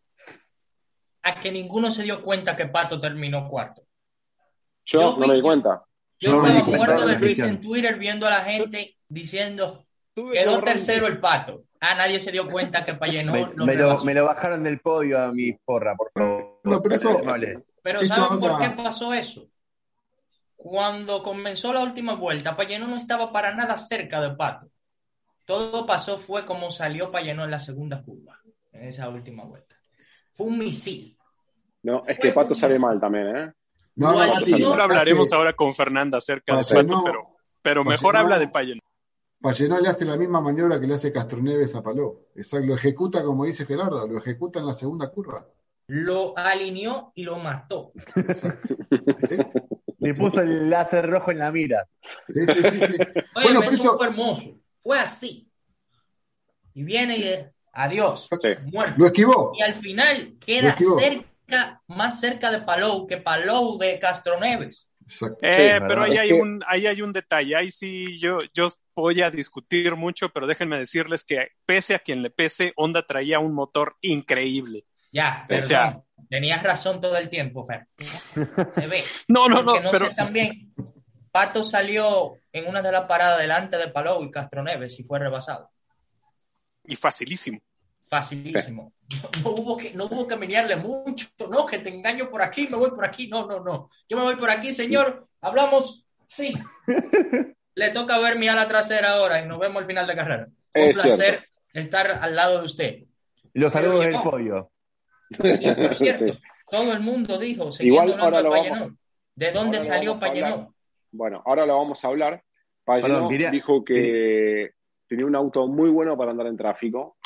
A que ninguno se dio cuenta que Pato terminó cuarto. Yo no me di cuenta. Yo No me estaba di cuenta muerto de de la risa en transmisión. Twitter viendo a la gente diciendo Tuve que quedó borrar tercero el Pato. Nadie se dio cuenta que Payeno lo me rebasó. lo bajaron del podio a mi porra, por favor. No, pero eso, No hables. Pero eso ¿saben por qué habla. pasó eso? Cuando comenzó la última vuelta, Payeno no estaba para nada cerca de Pato. Todo pasó fue como salió Payeno en la segunda curva, en esa última vuelta. Fue un misil. No, es que Pato sale mal también, ¿eh? No, Lo no, alineó. Mati, Lo hablaremos hace- ahora con Fernanda acerca de Pagano- Pato, pero mejor Pagano- habla de Pagano. Pagano le hace la misma maniobra que le hace Castroneves a Palou. Exacto, lo ejecuta como dice Gerardo, lo ejecuta en la segunda curva. Lo alineó y lo mató. Exacto. ¿Sí? Le puso el láser rojo en la mira. Sí, sí, sí, sí. Oye, Bueno, eso pero eso fue hermoso. Fue así. Y viene y adiós, Sí. muerto. lo esquivó. Y al final Lo queda esquivó. más cerca de Palou que Palou de Castroneves. Exacto. Pero ¿verdad? ahí Es hay que- ahí hay un detalle. Ahí sí yo voy a discutir mucho, pero déjenme decirles que pese a quien le pese, Honda traía un motor increíble. Ya, O perdón. sea- Tenías razón todo el tiempo, Fer. Se ve. No, Porque no pero sé también. Pato salió en una de las paradas delante de Palou y Castroneves y fue rebasado. y facilísimo. Facilísimo. No hubo que menearle mucho. No, que te engaño por aquí, me voy por aquí. No. Yo me voy por aquí, señor. ¿Hablamos? Sí. Le toca ver mi ala trasera ahora y nos vemos al final de carrera. Un Es placer estar al lado de usted. Los Se lo saludos del llevó. podio. Y por cierto, Sí. todo el mundo dijo, Igual siguiendo hablando ahora de lo Payeno, vamos- ¿de dónde ahora lo salió vamos a hablar. Payeno? Bueno, ahora lo vamos a hablar. Pagano Perdón, quería- dijo que tenía un auto muy bueno para andar en tráfico,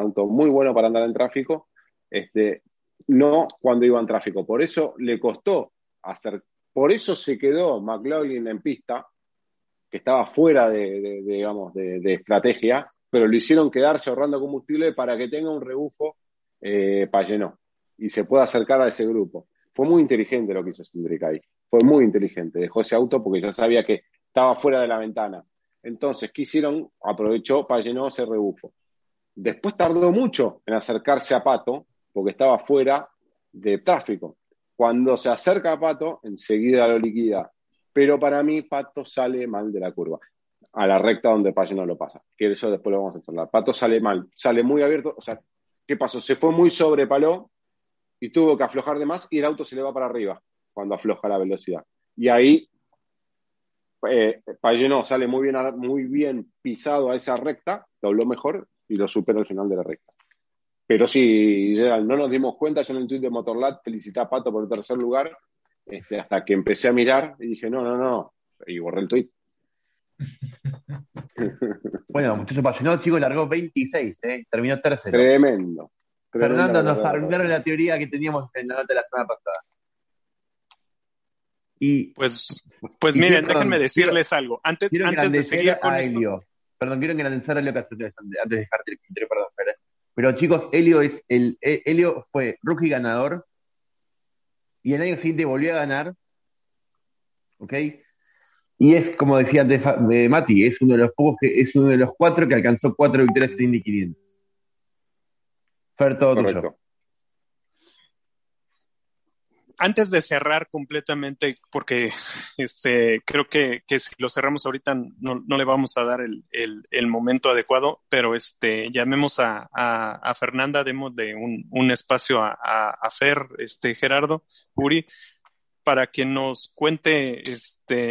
no cuando iba en tráfico. Por eso le costó por eso se quedó McLaughlin en pista, que estaba fuera digamos, de estrategia, pero lo hicieron quedarse ahorrando combustible para que tenga un rebufo Pagano y se pueda acercar a ese grupo. Fue muy inteligente lo que hizo Cindric ahí. Fue muy inteligente. Dejó ese auto porque ya sabía que estaba fuera de la ventana. Entonces, ¿qué hicieron? Aprovechó Pagano ese rebufo. Después tardó mucho en acercarse a Pato porque estaba fuera de tráfico. Cuando se acerca a Pato, enseguida lo liquida. Pero para mí, Pato sale mal de la curva, a la recta donde Pagano lo pasa. Que eso después lo vamos a charlar. Pato sale mal, sale muy abierto. O sea, ¿qué pasó? Se fue muy sobre Palou y tuvo que aflojar de más y el auto se le va para arriba cuando afloja la velocidad. Y ahí Pagano sale muy bien pisado a esa recta, dobló mejor y lo supera al final de la recta. Pero sí, Gerald, no nos dimos cuenta, yo en el tuit de Motorlat felicité a Pato por el tercer lugar, hasta que empecé a mirar y dije, no, y borré el tuit. Bueno, muchachos, Pagano, chicos, largó 26, terminó tercero. Tremendo. Fernando, nos verdad. arruinaron la teoría que teníamos en la nota de la semana pasada. Y Pues Y miren, perdón, déjenme decirles algo. Antes quiero de seguir con a esto, Helio. Perdón, quiero enaltecer a Helio Castroneves antes de dejarte el criterio, perdón, Fer. Pero chicos, Helio fue rookie ganador y el año siguiente volvió a ganar. ¿Ok? Y es, como decía antes Mati, es uno de los 4 que alcanzó 4 victorias en Indy 500. Fer, todo Correcto. tuyo. antes de cerrar completamente, porque creo que si lo cerramos ahorita no le vamos a dar el momento adecuado, pero llamemos a Fernanda, démosle un espacio a Fer, Gerardo, Uri, para que nos cuente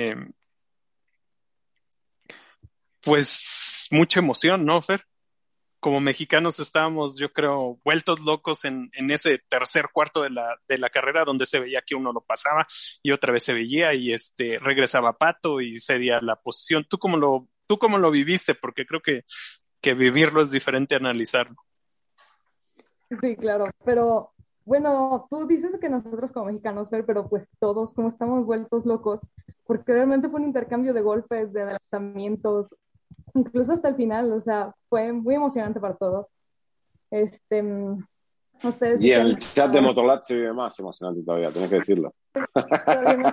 pues mucha emoción, ¿no, Fer? como mexicanos estábamos, yo creo, vueltos locos en ese tercer cuarto de la carrera, donde se veía que uno lo pasaba y otra vez se veía y regresaba Pato y cedía la posición. ¿Tú cómo lo viviste? Porque creo que vivirlo es diferente a analizarlo. Sí, claro, pero bueno, tú dices que nosotros como mexicanos, Fer, pero pues todos como estamos vueltos locos, porque realmente fue un intercambio de golpes, de adelantamientos, incluso hasta el final, o sea, fue muy emocionante para todos. Ustedes Y en dicen, el chat de Motorlat se vive más emocionante todavía, tenés que decirlo. todavía no.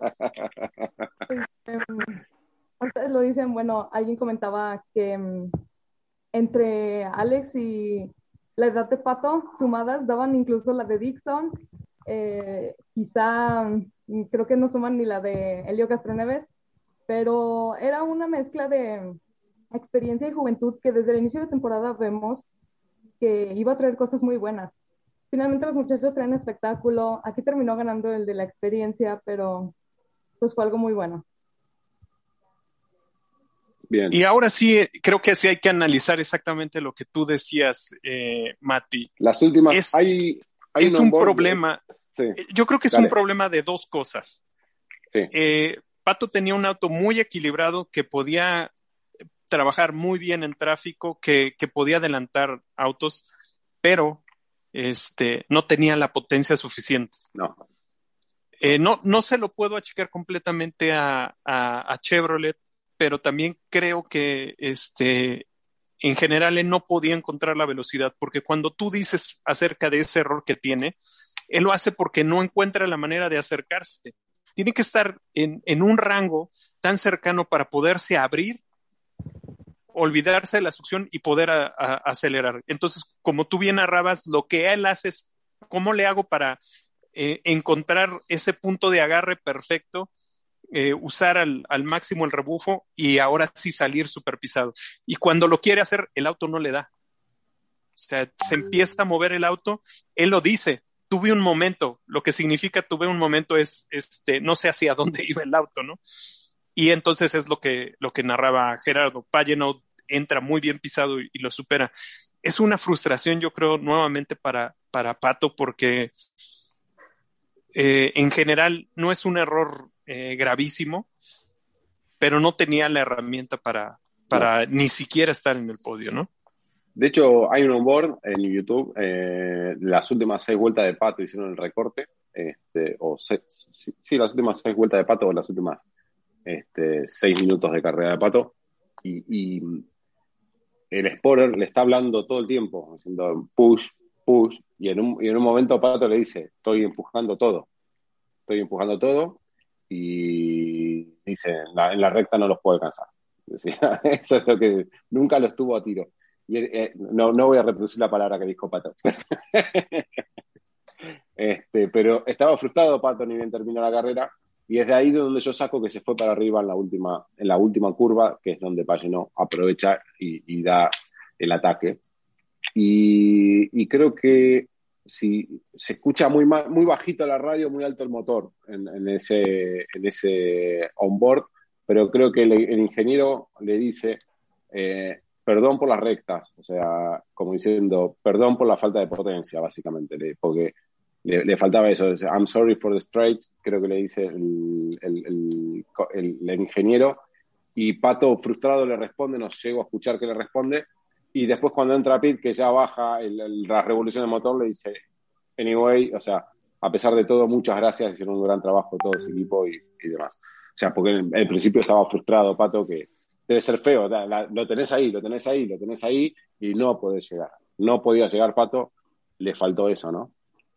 Este, ustedes lo dicen, bueno, alguien comentaba que entre Alex y la edad de Pato, sumadas, daban incluso la de Dixon, quizá creo que no suman ni la de Helio Castroneves, pero era una mezcla de experiencia y juventud que desde el inicio de temporada vemos que iba a traer cosas muy buenas. Finalmente los muchachos traen espectáculo, aquí terminó ganando el de la experiencia, pero pues fue algo muy bueno. Bien. Y ahora sí, creo que sí hay que analizar exactamente lo que tú decías, Mati. Las últimas, hay es un problema. Sí. Yo creo que es un problema de dos cosas. Sí. Pato tenía un auto muy equilibrado que podía trabajar muy bien en tráfico, que podía adelantar autos, pero no tenía la potencia suficiente. No se lo puedo achicar completamente a Chevrolet, pero también creo que en general él no podía encontrar la velocidad, porque cuando tú dices acerca de ese error que tiene, él lo hace porque no encuentra la manera de acercarse. Tiene que estar en un rango tan cercano para poderse abrir, olvidarse de la succión y poder acelerar. Entonces, como tú bien narrabas, lo que él hace es, ¿cómo le hago para encontrar ese punto de agarre perfecto, usar al máximo el rebufo y ahora sí salir súper pisado? Y cuando lo quiere hacer, el auto no le da. O sea, se empieza a mover el auto, él lo dice, tuve un momento, lo que significa tuve un momento es, no sé hacia dónde iba el auto, ¿no? Y entonces es lo que narraba Gerardo. Pagenot entra muy bien pisado y lo supera. Es una frustración, yo creo, nuevamente para Pato, porque en general no es un error gravísimo, pero no tenía la herramienta para ni siquiera estar en el podio, ¿no? De hecho, hay un onboard en YouTube, las últimas 6 vueltas de Pato hicieron el recorte, las últimas 6 vueltas de Pato o las últimas 6 minutos de carrera de Pato, y el spoiler le está hablando todo el tiempo, diciendo push, y en un momento Pato le dice, estoy empujando todo, y dice, en la recta no los puedo alcanzar. Decía, eso es lo que nunca lo estuvo a tiro. Y no voy a reproducir la palabra que dijo Pato. Pero estaba frustrado Pato, ni bien terminó la carrera, y es de ahí de donde yo saco que se fue para arriba en la última curva, que es donde Pagenot aprovecha y da el ataque. Y creo que si se escucha muy bajito la radio, muy alto el motor en ese onboard, pero creo que el ingeniero le dice perdón por las rectas, o sea, como diciendo perdón por la falta de potencia, básicamente, porque le faltaba eso. I'm sorry for the straights, creo que le dice el ingeniero, y Pato frustrado le responde, no llego a escuchar que le responde, y después cuando entra Pit, que ya baja la revolución del motor, le dice anyway, o sea, a pesar de todo, muchas gracias, hicieron un gran trabajo todo ese equipo y demás. O sea, porque en el principio estaba frustrado Pato, que debe ser feo, lo tenés ahí y no podés llegar. No podía llegar Pato, le faltó eso, ¿no?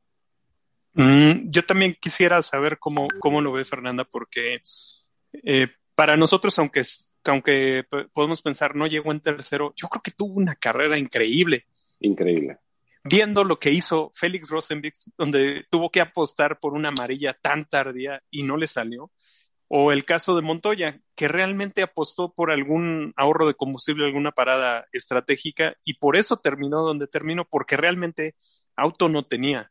Yo también quisiera saber cómo lo ve Fernanda, porque para nosotros, aunque podemos pensar no llegó en tercero, yo creo que tuvo una carrera increíble. Increíble. Viendo lo que hizo Félix Rosenbeck, donde tuvo que apostar por una amarilla tan tardía y no le salió, o el caso de Montoya, que realmente apostó por algún ahorro de combustible, alguna parada estratégica, y por eso terminó donde terminó, porque realmente auto no tenía.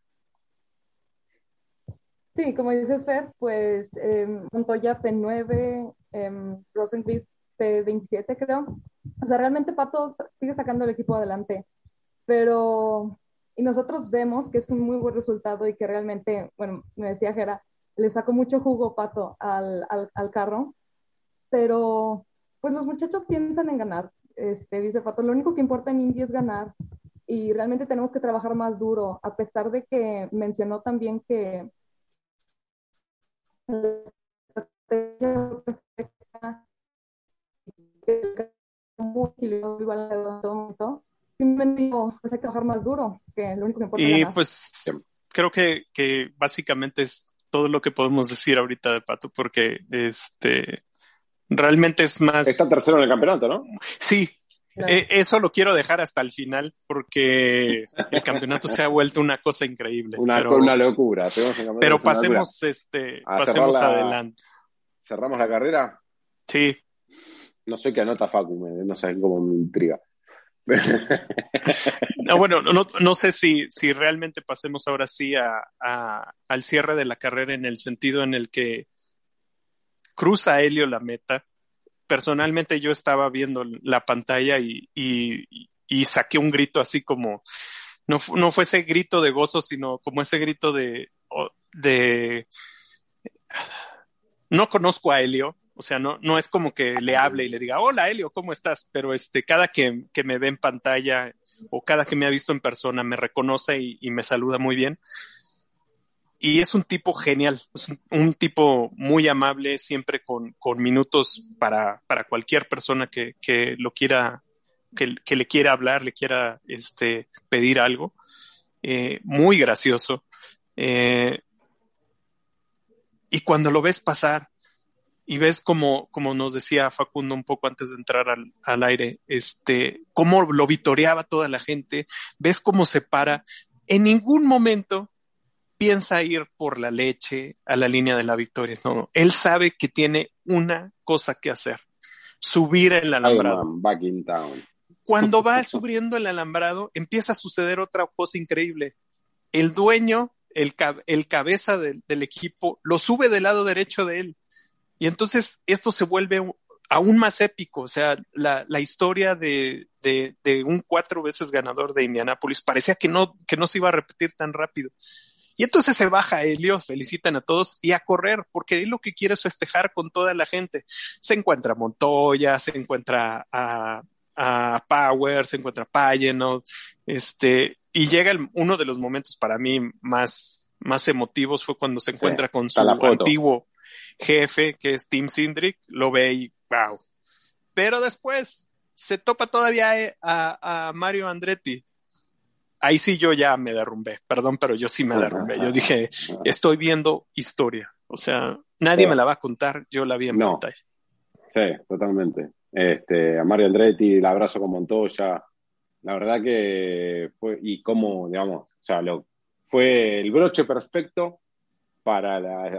Sí, como dices, Fer, pues Montoya P9, Rosenqvist P27, creo. O sea, realmente Pato sigue sacando el equipo adelante, pero y nosotros vemos que es un muy buen resultado y que realmente, bueno, me decía Jera, le sacó mucho jugo Pato al carro, pero pues los muchachos piensan en ganar. Dice Pato, lo único que importa en Indy es ganar y realmente tenemos que trabajar más duro, a pesar de que mencionó también que la estrategia perfecta, muy equilibrado igual de todo momento, simplemente digo, pues hay que trabajar más duro, que lo único que importa es Y ganar. pues creo que básicamente es todo lo que podemos decir ahorita de Pato, porque realmente es más... Está tercero en el campeonato, ¿no? Sí, Claro. eso lo quiero dejar hasta el final, porque el campeonato se ha vuelto una cosa increíble. Una locura. Pero pasemos, pasemos adelante. ¿Cerramos la carrera? Sí. No sé qué anota Facu, no sé cómo me intriga. No, bueno, no sé si realmente pasemos ahora sí al cierre de la carrera, en el sentido en el que cruza Helio la meta. Personalmente yo estaba viendo la pantalla y saqué un grito así como, no fue ese grito de gozo, sino como ese grito de no conozco a Helio. O sea, no es como que le hable y le diga, hola Helio, ¿cómo estás? Pero cada que me ve en pantalla o cada que me ha visto en persona me reconoce y me saluda muy bien. Y es un tipo genial, es un tipo muy amable, siempre con minutos para cualquier persona que lo quiera, que le quiera hablar, le quiera pedir algo. Muy gracioso. Y cuando lo ves pasar, y ves como nos decía Facundo un poco antes de entrar al aire, cómo lo vitoreaba toda la gente, ves cómo se para, en ningún momento piensa ir por la leche a la línea de la victoria, no, él sabe que tiene una cosa que hacer, subir el alambrado. Iron Man, back in town. Cuando va subiendo el alambrado, empieza a suceder otra cosa increíble. El dueño, el cabeza del equipo, lo sube del lado derecho de él. Y entonces esto se vuelve aún más épico. O sea, la historia de un 4 veces ganador de Indianápolis parecía que no se iba a repetir tan rápido. Y entonces se baja Helio, felicitan a todos y a correr, porque él lo que quiere es festejar con toda la gente. Se encuentra a Montoya, se encuentra a Power, se encuentra a Pagano, y llega uno de los momentos para mí más emotivos fue cuando se encuentra con su antiguo jefe, que es Tim Cindric, lo ve y wow. Pero después se topa todavía a Mario Andretti. Ahí sí yo ya me derrumbé, perdón, pero yo sí me derrumbé. Yo dije, estoy viendo historia. O sea, nadie me la va a contar, yo la vi en pantalla. Sí, totalmente. A Mario Andretti, el abrazo con Montoya. La verdad que fue, y como, digamos, o sea, fue el broche perfecto para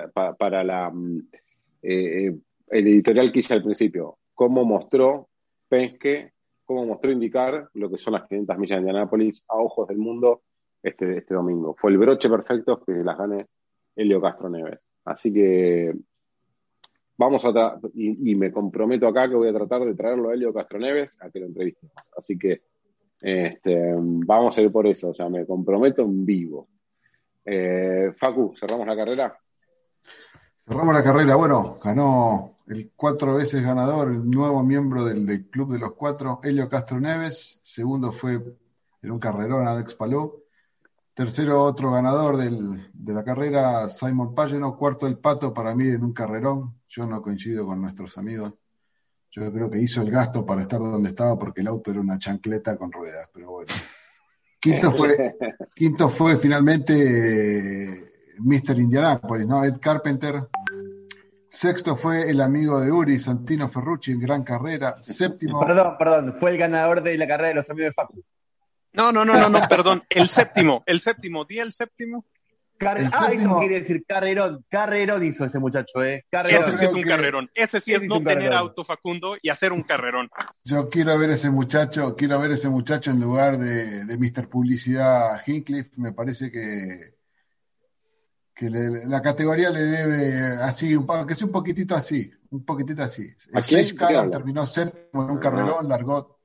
el editorial que hice al principio. Cómo mostró Penske, cómo mostró IndyCar lo que son las 500 millas de Indianápolis a ojos del mundo este domingo. Fue el broche perfecto que las gane Helio Castroneves. Así que vamos y me comprometo acá que voy a tratar de traerlo a Helio Castroneves a que lo entrevistemos. Así que vamos a ir por eso, o sea, me comprometo en vivo. Facu, ¿cerramos la carrera? Cerramos la carrera, bueno, ganó el 4 veces ganador, el nuevo miembro del Club de los 4, Helio Castroneves. Segundo fue en un carrerón Alex Palou. Tercero, otro ganador de la carrera, Simon Pagano. Cuarto, el Pato, para mí en un carrerón. Yo no coincido con nuestros amigos. Yo creo que hizo el gasto para estar donde estaba porque el auto era una chancleta con ruedas, pero bueno. Quinto fue finalmente Mr. Indianapolis, ¿no? Ed Carpenter. Sexto fue el amigo de Uri, Santino Ferrucci, en gran carrera. Séptimo. Perdón, fue el ganador de la carrera de los amigos de Facu. No, perdón. El séptimo. Di el séptimo. Eso quiere decir carrerón hizo ese muchacho, Carrerón. Ese sí es un carrerón. Ese sí es no tener auto, Facundo, y hacer un carrerón. Yo quiero ver ese muchacho en lugar de Mr. Publicidad Hinchcliffe. Me parece que la categoría le debe así, que sea un poquitito así. ¿A quién? Sage Karam terminó séptimo en un carrerón, largó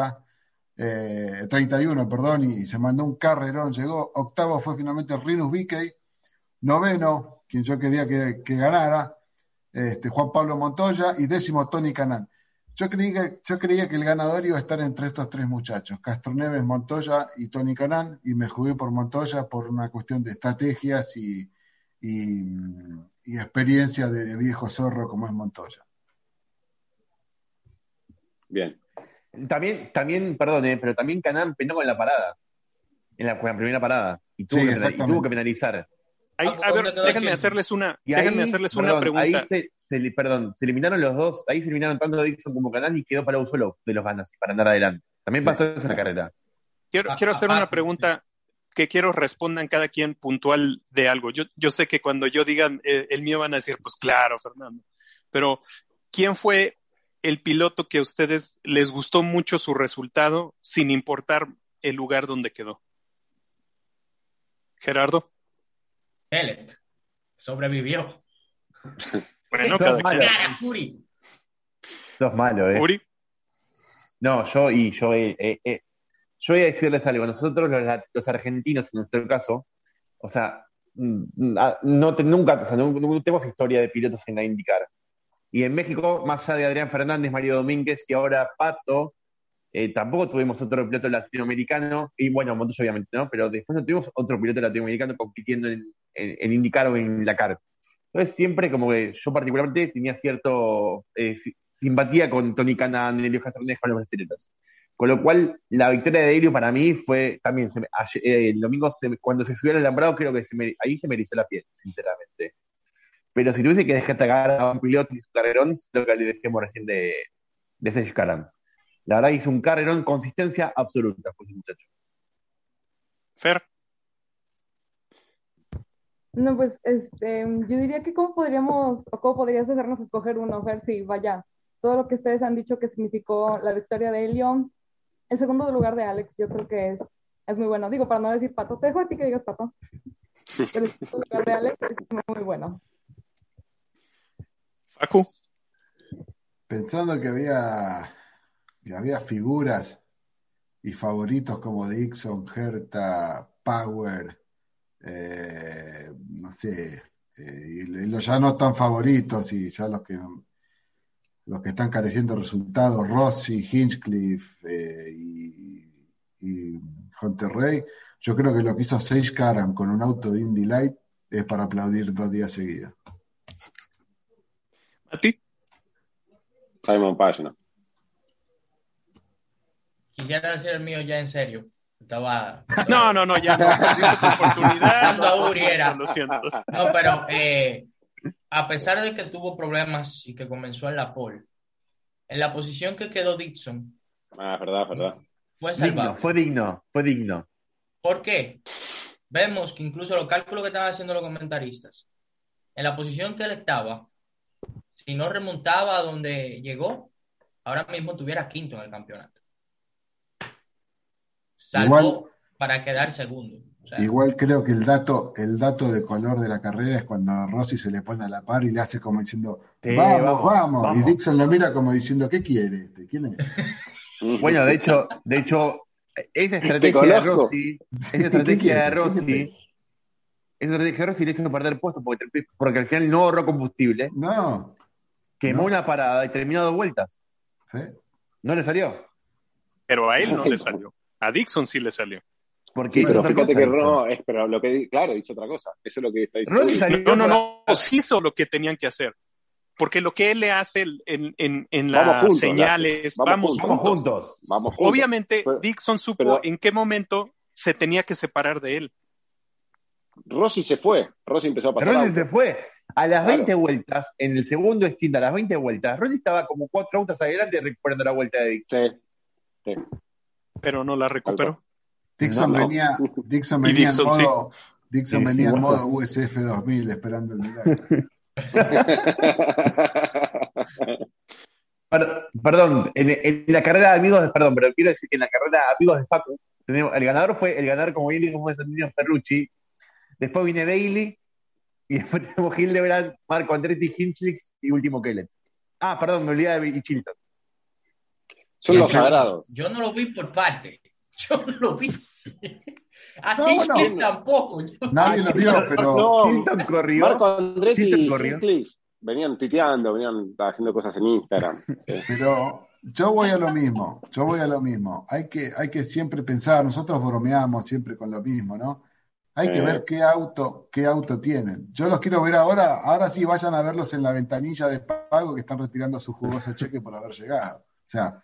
31, perdón, y se mandó un carrerón, llegó. Octavo fue finalmente Rinus VeeKay. Noveno, quien yo quería que ganara, Juan Pablo Montoya, y décimo Tony Kanaan. Yo creía que el ganador iba a estar entre estos tres muchachos, Castroneves, Montoya y Tony Kanaan, y me jugué por Montoya por una cuestión de estrategias y experiencia de viejo zorro como es Montoya. Bien. También, perdón, pero también Kanaan penó en la parada, en la primera parada, y tuvo que penalizar. A ver, déjenme hacerles una pregunta. Ahí se eliminaron los dos, ahí se eliminaron tanto Dixon como Kanaan y quedó para un solo de los ganas para andar adelante. También pasó eso en la carrera. Quiero hacer una pregunta que quiero respondan cada quien puntual de algo. Yo sé que cuando yo diga el mío van a decir, pues claro, Fernando. Pero, ¿quién fue el piloto que a ustedes les gustó mucho su resultado sin importar el lugar donde quedó? Gerardo. Pellet sobrevivió. Bueno, cada quien. Fury. Sos malo, ¿Uri? No, yo voy a decirles algo. Nosotros, los argentinos, en nuestro caso, o sea, no tenemos historia de pilotos en la IndyCar. Y en México, más allá de Adrián Fernández, Mario Domínguez y ahora Pato, tampoco tuvimos otro piloto latinoamericano, y bueno, Montoya obviamente, ¿no? Pero después no tuvimos otro piloto latinoamericano compitiendo en IndyCar o en la CART. Entonces siempre como que yo particularmente tenía cierto simpatía con Tony Kanaan, Helio Castroneves, con los brasileños. Con lo cual, la victoria de Helio para mí fue también, el domingo cuando se subió al alambrado, creo que ahí se me erizó la piel, sinceramente. Pero si tuviese que destacar a un piloto y su carrerón, es lo que le decíamos recién de Sage Karam. La verdad hizo un carrerón, consistencia absoluta, pues, muchacho. Fer. No, pues, yo diría que cómo podrías hacernos escoger uno, Fer, si vaya, todo lo que ustedes han dicho que significó la victoria de Helio, el segundo lugar de Alex, yo creo que es muy bueno. Digo, para no decir Pato, te dejo a ti que digas Pato. Pero el segundo lugar de Alex es muy bueno. Facu. Pensando que había figuras y favoritos como Dixon, Herta, Power, no sé, y los ya no tan favoritos y ya los que están careciendo de resultados, Rossi, Hinchcliffe y Hunter Ray. Yo creo que lo que hizo Sage Karam con un auto de Indy Light es para aplaudir 2 días seguidos. ¿A ti? Simon Pagino. Quisiera decir el mío ya en serio. Estaba... No, ya no. Perdiste tu oportunidad. Lo siento. No, pero a pesar de que tuvo problemas y que comenzó en la pole, en la posición que quedó Dixon. Verdad. Fue salvado. Fue digno. ¿Por qué? Vemos que incluso los cálculos que estaban haciendo los comentaristas, en la posición que él estaba, si no remontaba a donde llegó, ahora mismo tuviera quinto en el campeonato. Salvó para quedar segundo. O sea, igual creo que el dato de color de la carrera es cuando Rossi se le pone a la par y le hace como diciendo, vamos. Y Dixon lo mira como diciendo, ¿qué quiere? ¿Quién es? Bueno, de hecho, esa estrategia de Rossi le hizo perder puesto porque al final no ahorró combustible. No. Quemó una parada y terminó 2 vueltas. ¿Sí? No le salió. Pero a él no le salió. A Dixon sí le salió. Porque pero fíjate que no, pero lo que claro, hizo otra cosa. Eso es lo que está diciendo. No, hizo lo que tenían que hacer. Porque lo que él le hace en las juntos, señales, vamos juntos. Obviamente, Dixon supo en qué momento se tenía que separar de él. Rossi se fue. Rossi empezó a pasar. Rossi se fue. A las 20 vueltas, en el segundo stint, a las 20 vueltas, Rossi estaba como 4 autos adelante recuperando la vuelta de Dixon. Sí. Pero no la recuperó. Dixon venía en modo USF 2000 esperando el milagro. Perdón, en la carrera de amigos, pero quiero decir que en la carrera de amigos de Facu, el ganador como bien dijo Santino Ferrucci, después viene Daly, Y después tenemos Hildebrand, Marco Andretti, Hinchcliffe y último Kellett. Ah, perdón, me olvidé de Chilton. Son los sagrados. Yo no lo vi por parte. Yo no lo vi. A Hinchcliffe tampoco. Nadie lo vio, pero Chilton corrió. Marco Andretti y Hinchcliffe venían tuiteando, venían haciendo cosas en Instagram. ¿Sí? Pero yo voy a lo mismo. Hay que siempre pensar, nosotros bromeamos siempre con lo mismo, ¿no? Hay que ver qué auto tienen. Yo los quiero ver ahora sí vayan a verlos en la ventanilla de pago que están retirando su jugoso cheque por haber llegado. O sea,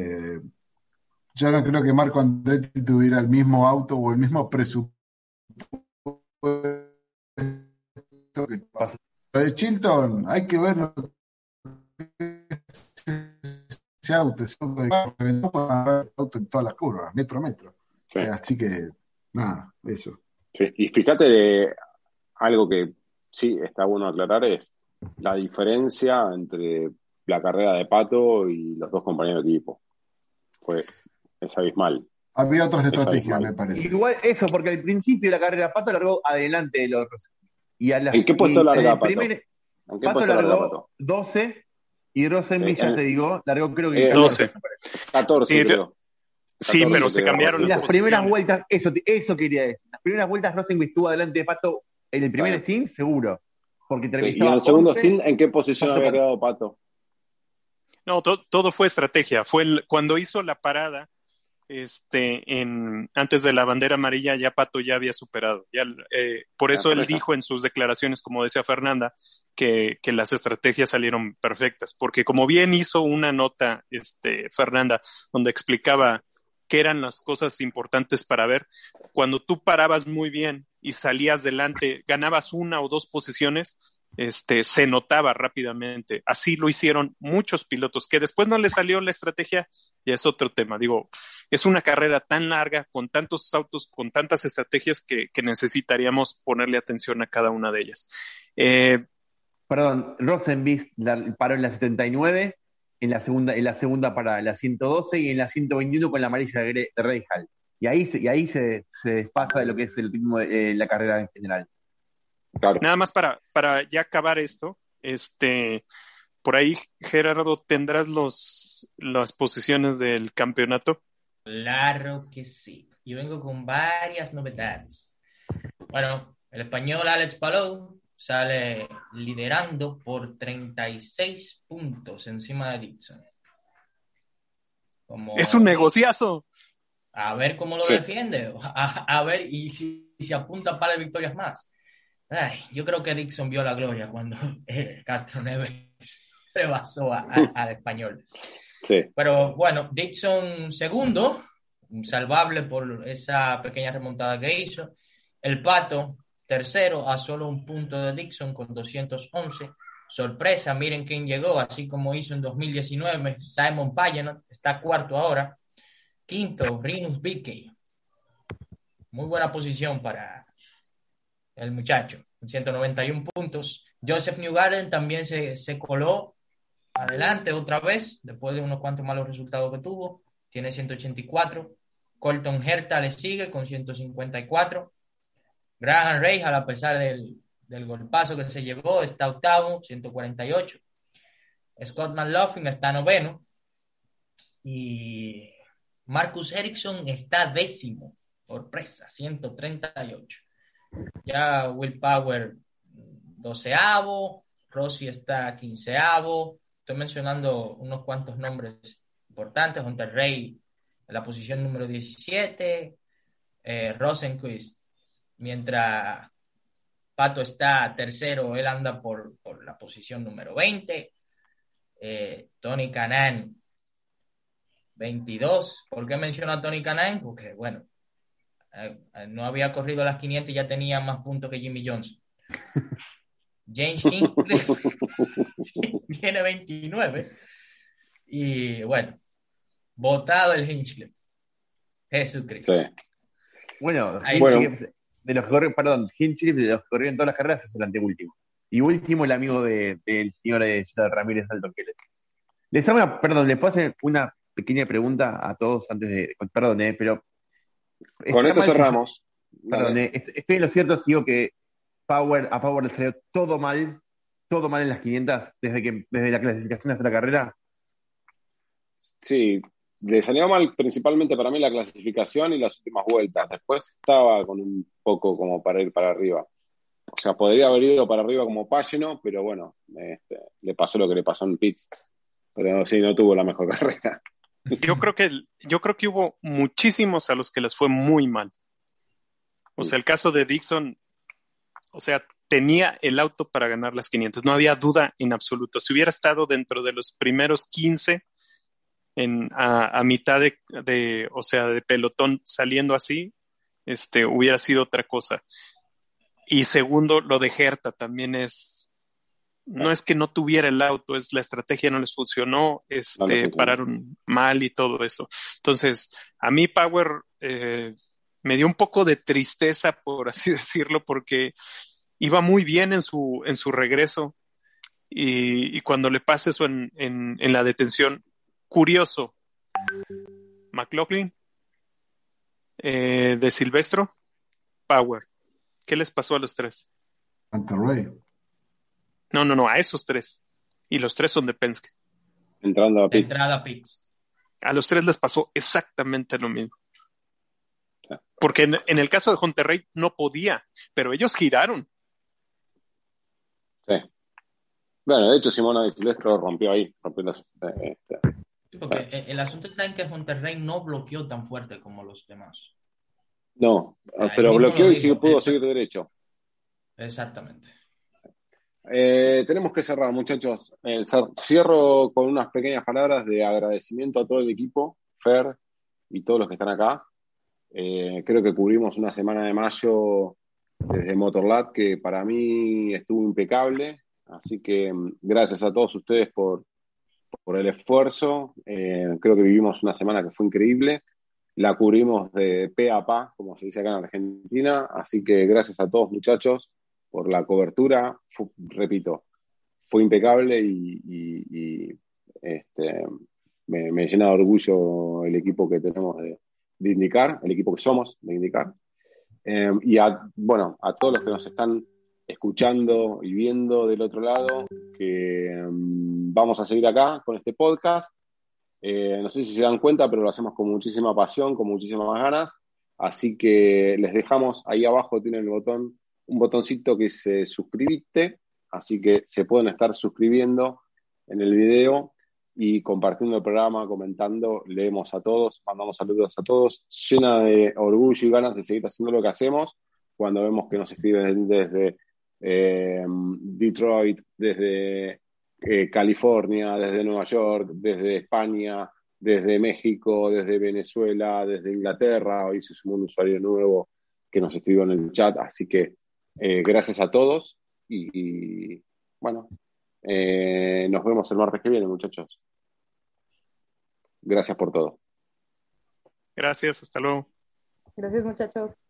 yo no creo que Marco Andretti tuviera el mismo auto o el mismo presupuesto que pasa. Lo de Chilton, hay que ver ese auto en todas las curvas, metro a metro. Sí. Así que, nada, eso. Sí. Y fíjate, algo que sí está bueno aclarar es la diferencia entre la carrera de Pato y los dos compañeros de equipo. Es abismal. Había otras estrategias, me parece. Igual eso, porque al principio de la carrera Pato largó adelante de los otros. ¿En qué puesto larga Pato? Pato largó 12 y Rosenqvist, ya te digo, largó creo que 12. 14, sí, creo. Sí, pero se cambiaron las primeras vueltas, eso quería decir. Las primeras vueltas Rosenqvist estuvo adelante de Pato en el primer stint, seguro. Porque ¿Y en el segundo stint en qué posición había quedado Pato? No, todo fue estrategia. Cuando hizo la parada, antes de la bandera amarilla, ya Pato ya había superado. Por eso él dijo en sus declaraciones, como decía Fernanda, que las estrategias salieron perfectas. Porque como bien hizo una nota, Fernanda, donde explicaba qué eran las cosas importantes para ver, cuando tú parabas muy bien y salías delante, ganabas una o dos posiciones, se notaba rápidamente. Así lo hicieron muchos pilotos, que después no les salió la estrategia, ya es otro tema. Digo, es una carrera tan larga, con tantos autos, con tantas estrategias que necesitaríamos ponerle atención a cada una de ellas. Perdón, Rosenqvist paró en la 79, en la segunda para la 112 y en la 121 con la amarilla de Rahal. Y ahí se despasa de lo que es el ritmo de la carrera en general. Claro. Nada más para ya acabar esto, por ahí, Gerardo, ¿tendrás las posiciones del campeonato? Claro que sí. Yo vengo con varias novedades. Bueno, el español Alex Palou sale liderando por 36 puntos encima de Dixon. Es un negociazo. A ver cómo lo defiende. A ver, y si se apunta para las victorias más. Ay, yo creo que Dixon vio la gloria cuando Castroneves rebasó al español. Sí. Pero bueno, Dixon segundo, salvable por esa pequeña remontada que hizo. El Pato tercero, a solo un punto de Dixon con 211. Sorpresa, miren quién llegó, así como hizo en 2019, Simon Pagenaud, está cuarto ahora. Quinto, Rinus VeeKay. Muy buena posición para el muchacho, con 191 puntos. Joseph Newgarden también se coló adelante otra vez, después de unos cuantos malos resultados que tuvo. Tiene 184. Colton Herta le sigue con 154. Graham Rahal, a pesar del golpazo que se llevó, está octavo, 148. Scott McLaughlin está noveno. Y Marcus Ericsson está décimo, sorpresa, 138. Ya Will Power, 12avo. Rossi está 15avo. Estoy mencionando unos cuantos nombres importantes. Hunter Ray en la posición número 17. Rosenqvist, mientras Pato está tercero, él anda por la posición número 20. Tony Kanaan, 22. ¿Por qué menciono a Tony Kanaan? Porque, bueno, no había corrido las 500 y ya tenía más puntos que Jimmy Johnson. James Hinchcliffe tiene 29. Y, bueno, votado el Hinchcliffe. Jesucristo. Sí. Bueno, Hinchcliffe, de los que corrieron, Hinchcliffe, de los que corrieron todas las carreras, es el anteúltimo. Y último, el amigo del señor Ramírez Alto Kellett. ¿Le puedo hacer una pequeña pregunta a todos antes de. Perdón, pero. Con esto cerramos. Perdón, estoy en lo cierto si digo que a Power le salió todo mal en las 500, desde la clasificación hasta la carrera. Sí, le salió mal principalmente para mí la clasificación y las últimas vueltas. Después estaba con un poco como para ir para arriba. O sea, podría haber ido para arriba como Pagano, pero bueno, le pasó lo que le pasó en pits. Pero sí, no tuvo la mejor carrera. Yo creo que hubo muchísimos a los que les fue muy mal. O sea, el caso de Dixon, o sea, tenía el auto para ganar las 500. No había duda en absoluto. Si hubiera estado dentro de los primeros 15 a mitad o sea, de pelotón saliendo así, hubiera sido otra cosa. Y segundo, lo de Herta también no es que no tuviera el auto, es la estrategia no les funcionó, pararon mal y todo eso. Entonces, a mí Power me dio un poco de tristeza, por así decirlo, porque iba muy bien en su regreso y cuando le pasa eso en la detención, curioso, McLaughlin, de Silvestro, Power, ¿qué les pasó a los tres? Monterrey. No, a esos tres. Y los tres son de Penske. Entrando a pits. Entrada a pits. A los tres les pasó exactamente lo mismo. Porque en el caso de Monterrey no podía, pero ellos giraron. Sí. Bueno, de hecho, Simona de Silvestro rompió ahí. Porque el asunto está en que Monterrey no bloqueó tan fuerte como los demás. No, Ahí pero mismo bloqueó lo y sí dijo. pudo seguir derecho. Exactamente. Tenemos que cerrar, muchachos. Cierro con unas pequeñas palabras de agradecimiento a todo el equipo, Fer y todos los que están acá. Creo que cubrimos una semana de mayo desde Motorlab que para mí estuvo impecable. Así que gracias a todos ustedes por el esfuerzo. Creo que vivimos una semana que fue increíble. La cubrimos de pe a pa, como se dice acá en Argentina. Así que gracias a todos, muchachos, por la cobertura. Repito, fue impecable y me llena de orgullo el equipo que tenemos de IndyCar, el equipo que somos de IndyCar. A todos los que nos están escuchando y viendo del otro lado, que vamos a seguir acá con este podcast. No sé si se dan cuenta, pero lo hacemos con muchísima pasión, con muchísimas ganas. Así que les dejamos ahí abajo, tienen un botoncito que dice suscribirte. Así que se pueden estar suscribiendo en el video y compartiendo el programa, comentando. Leemos a todos, mandamos saludos a todos. Llena de orgullo y ganas de seguir haciendo lo que hacemos cuando vemos que nos escriben desde Detroit, desde California, desde Nueva York, desde España, desde México, desde Venezuela, desde Inglaterra. Hoy se sumó un usuario nuevo que nos escribió en el chat, así que gracias a todos y bueno, nos vemos el martes que viene, muchachos. Gracias por todo. Gracias, hasta luego. Gracias, muchachos.